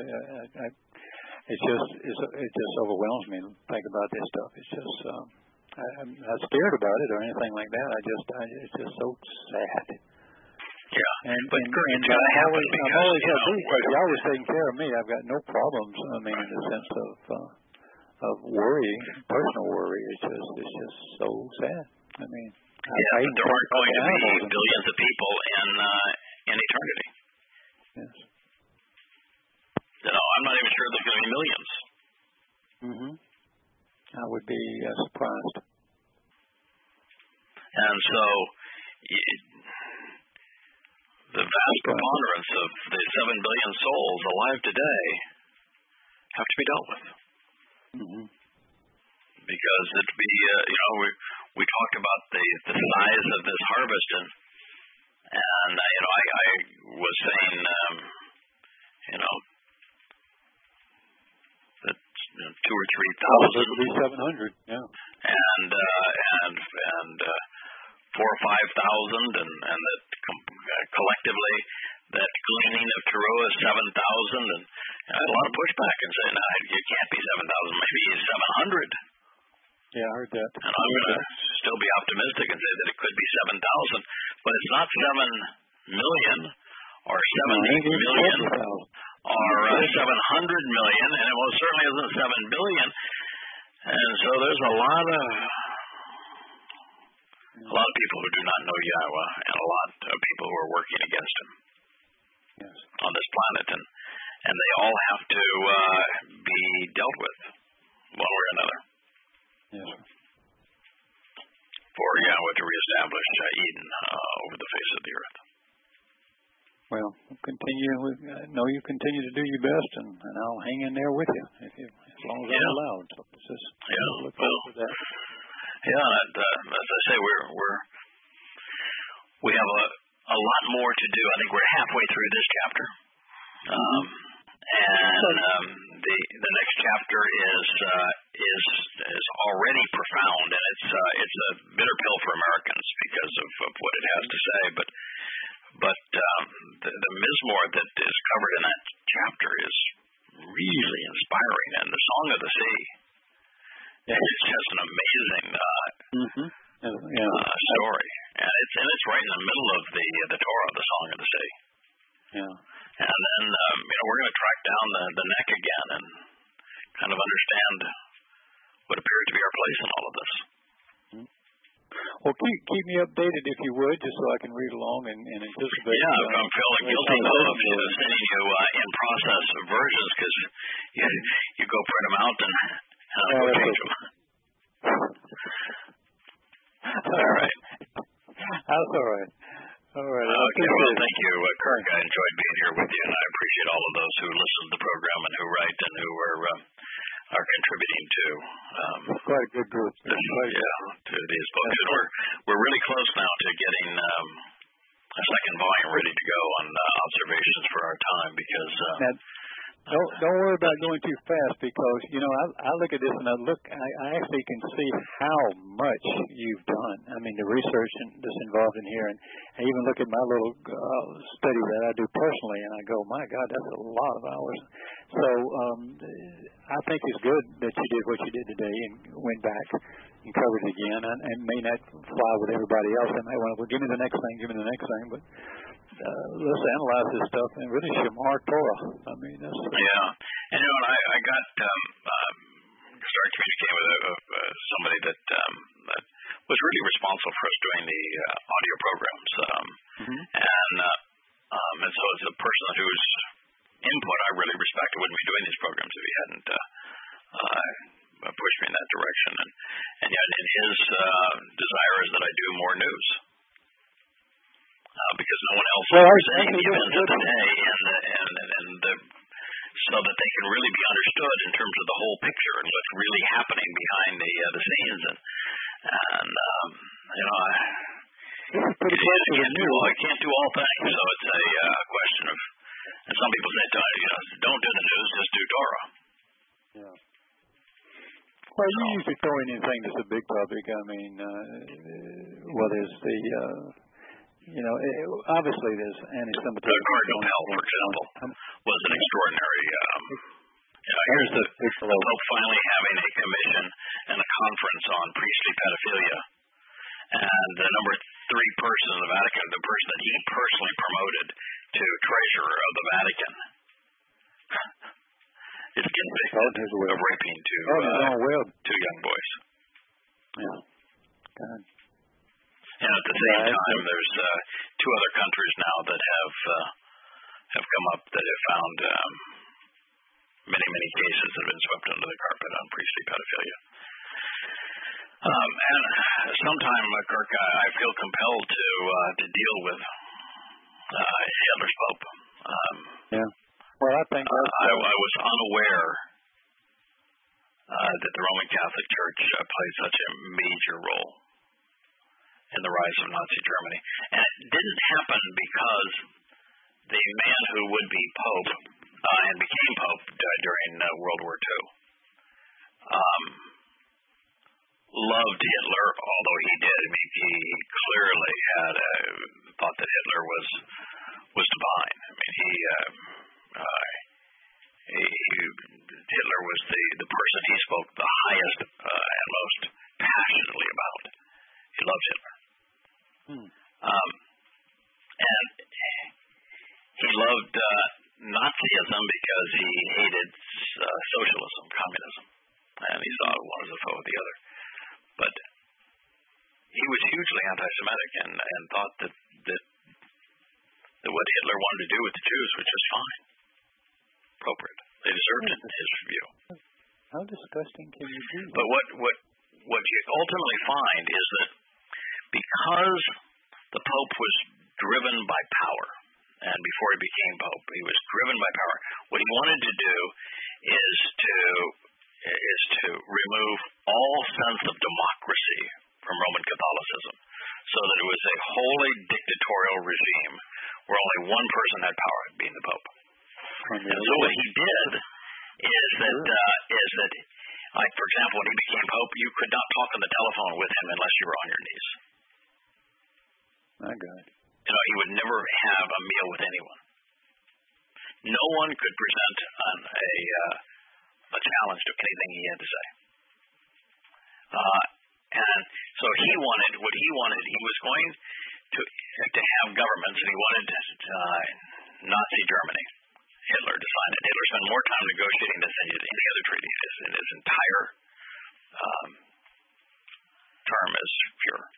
it just overwhelms me to think about this stuff. It's just, I'm not scared about it or anything like that. It's just so sad. Yeah, but it's going to happen because I'm always happy because you're always taking care of me. I've got no problems. I mean, in the sense of worry, personal worry. It's just so sad. I mean, but there aren't going to be billions of people in eternity. Yes. I'm not even sure there's going to be millions. Mm-hmm. I would be surprised. And so, the vast preponderance of the 7 billion souls alive today have to be dealt with. Mm-hmm. Because it'd be, we talked about the size of this harvest, and I was saying, that 2,000 or 3,000. It would be 700, yeah. And 4,000 or 5,000, and that collectively that gleaning of Teruah is 7,000, and I had a lot of pushback and saying, no, you can't be 7,000, maybe 700. Yeah, I heard that. And I'm going to still be optimistic and say that it could be 7,000, but it's not 7 million or 70 million or 700 million, and it most certainly isn't 7 billion. And so there's a lot of people who do not know Yahweh, and a lot of people who are working against him on this planet, and they all have to be dealt with one way or another. Yes. For Yahweh to reestablish Eden over the face of the earth. Well, you continue to do your best, and I'll hang in there with you as long as I'm allowed. So it's just look forward to that. Yeah, as I say, we have a lot more to do. I think we're halfway through this chapter, and the next chapter is already profound, and it's a bitter pill for Americans because of what it has to say. But the Mizmor that is covered in that chapter is really inspiring, and the Song of the Sea. It's just an amazing story, and it's right in the middle of the Torah, the Song of the Sea. Yeah. And then we're going to track down the neck again and kind of understand what appears to be our place in all of this. Well, keep me updated if you would, just so I can read along and anticipate. Yeah, I'm feeling guilty though of sending you in process versions because you go print them out and I go change them. All right. That's all right. All right. Okay, well, thank you, Kirk. I enjoyed being here with you, and I appreciate all of those who listen to the program and who write and who are contributing to quite a good group. To these books. And we're really close now to getting a second volume ready to go on observations for our time because don't worry about going too fast because I look at this and I actually can see how much you've done. I mean the research that's involved in here, and I even look at my little study that I do personally, and I go, my God, that's a lot of hours. So I think it's good that you did what you did today and went back and covered it again. And may not fly with everybody else. They might want to, well, give me the next thing, but let's analyze this stuff and really shamar Torah. I mean, that's and I got started communicating with somebody that was really responsible for us doing the audio programs, and so it's a person whose input I really respect. I wouldn't be doing these programs if he hadn't pushed me in that direction, and yet in his desire is that I do more news. Because no one else is presenting the events of the day, and so that they can really be understood in terms of the whole picture and what's really happening behind the scenes. And I can't do all things, so it's a question of. And some people say, don't do the news, just do Torah. Yeah. Well, you usually throw in anything that's a big topic. I mean, whether it's the. Obviously there's anti-Semitism. Cardinal Pell, for example, was an extraordinary. Here's the Pope finally having a commission and a conference on priestly pedophilia, and the number 3 person in the Vatican, the person that he personally promoted to treasurer of the Vatican, is convicted of raping two young boys. Yeah. God. And at the same time, there's 2 other countries now that have come up that have found many cases that have been swept under the carpet on priestly pedophilia. And sometime, Kirk, I feel compelled to deal with Hitler's Pope. Well, I think I was unaware that the Roman Catholic Church played such a major role in the rise of Nazi Germany. And it didn't happen because the man who would be Pope and became Pope during World War II loved Hitler, although he did. I mean, he clearly had thought that Hitler was divine. I mean, Hitler was the person he spoke the highest and most passionately about. He loved Hitler. And he loved Nazism because he hated socialism, communism, and he saw one as a foe of the other. But he was hugely anti-Semitic and thought that what Hitler wanted to do with the Jews was just fine, appropriate. They deserved it, in his view. How disgusting can you be? But what you ultimately find is that because the Pope was driven by power, and and before he became pope. He was driven by power. What he wanted to do is to remove all sense of democracy from Roman Catholicism, so that it was a wholly dictatorial regime where only one person had power, being the pope. And so what he did is that, like, for example, when he became pope, you could not talk on the telephone with him unless you were on your knees. My God. You know, he would never have a meal with anyone. No one could present a challenge to anything he had to say. And so he was going to have governments, and he wanted Nazi Germany, Hitler, to sign it. Hitler spent more time negotiating this than any other treaty in his entire term as Fuhrer.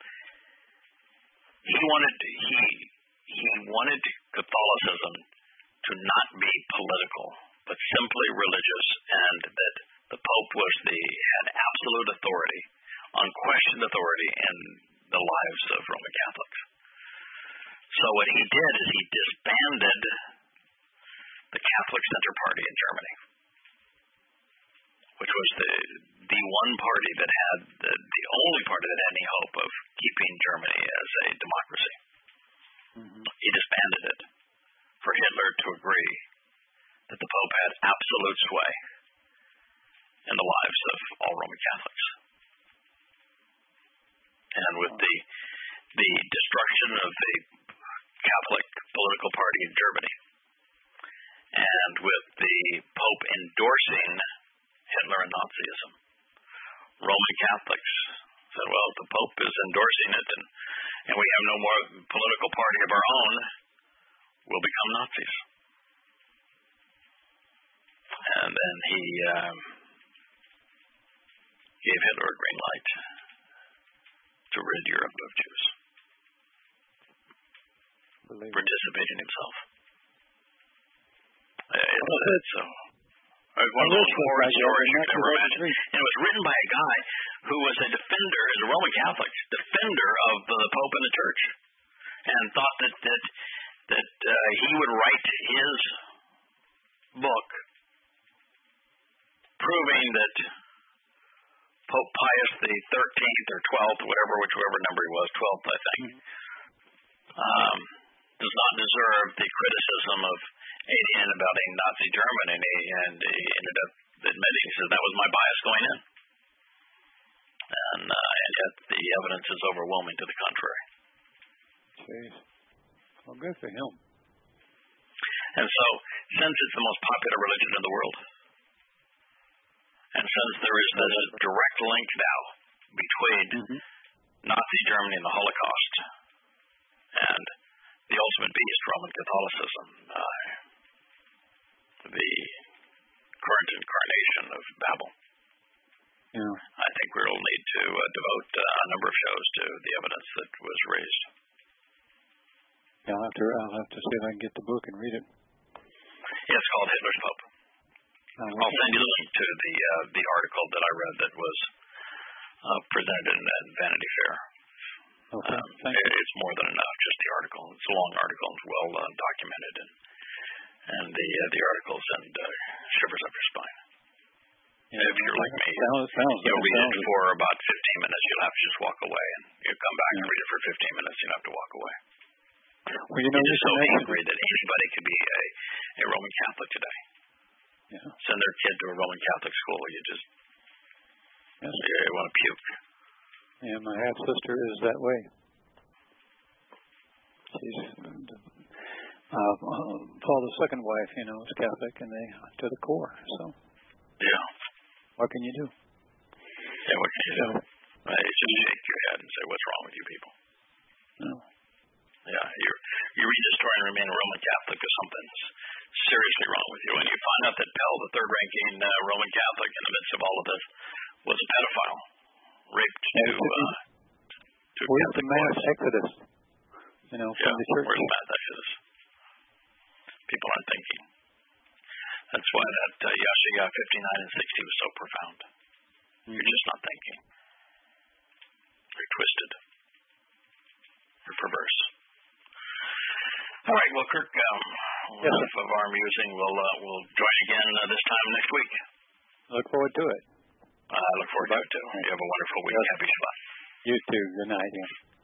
He wanted Catholicism to not be political, but simply religious, and that the Pope had absolute authority, unquestioned authority in the lives of Roman Catholics. So what he did is he disbanded the Catholic Center Party in Germany, which was the one party that had the only party that had any hope of keeping Germany as a democracy. Mm-hmm. He disbanded it for Hitler to agree that the Pope had absolute sway in the lives of all Roman Catholics. And with the destruction of the Catholic political party in Germany, and with the Pope endorsing Hitler and Nazism, Roman Catholics said, well, if the Pope is endorsing it and we have no more political party of our own, we'll become Nazis. And then he gave Hitler a green light to rid Europe of Jews, participating himself. One of those horror stories you've ever imagined. And it was written by a guy who was a defender, as a Roman Catholic, defender of the Pope and the Church, and thought that he would write his book proving that Pope Pius the 13th or 12th, whichever number he was, 12th, I think, does not deserve the criticism of aiding and abetting Nazi Germany, and he ended up admitting, he said, that was my bias going in. And yet the evidence is overwhelming to the contrary. Jeez. Well, good for him. And so, since it's the most popular religion in the world, and since there is this direct link now between Nazi Germany and the Holocaust and the ultimate beast, Roman Catholicism, the current incarnation of Babel, I think we'll need to devote a number of shows to the evidence that was raised. Yeah, I'll have to see if I can get the book and read it. Yeah, it's called Hitler's Pope. I'll send you the link to the article that I read that was presented in Vanity Fair. Okay, it's more than enough, just the article. It's a long article, it's well documented, and the article send shivers up your spine. Yeah, if you're like me, you'll read it for about 15 minutes. You'll have to just walk away, and you come back and read it for 15 minutes. You'll have to walk away. Well, you're just so angry that anybody could be a Roman Catholic today. Yeah. Send their kid to a Roman Catholic school. You just you want to puke. Yeah, my half sister is that way. She's Paul's second wife, is Catholic, and they to the core. So yeah, what can you do? Yeah, what can you do? You just shake your head and say, "What's wrong with you people?" No. Yeah, you read the story and remain a Roman Catholic, or something's seriously wrong with you. And you find out that Pell, the third-ranking Roman Catholic in the midst of all of this, was a pedophile, raped to where's the mass exodus? From the church. Where's the mass exodus? People aren't thinking. That's why that Yeshaya 59 and 60 was so profound. You're just not thinking. You're twisted. You're perverse. All right. Well, Kirk, Yes, enough of our musing. We'll join again this time next week. Look forward to it. I look forward to it, too. You have a wonderful week. Yes. Happy Shabbat. You too. Good night. Yeah.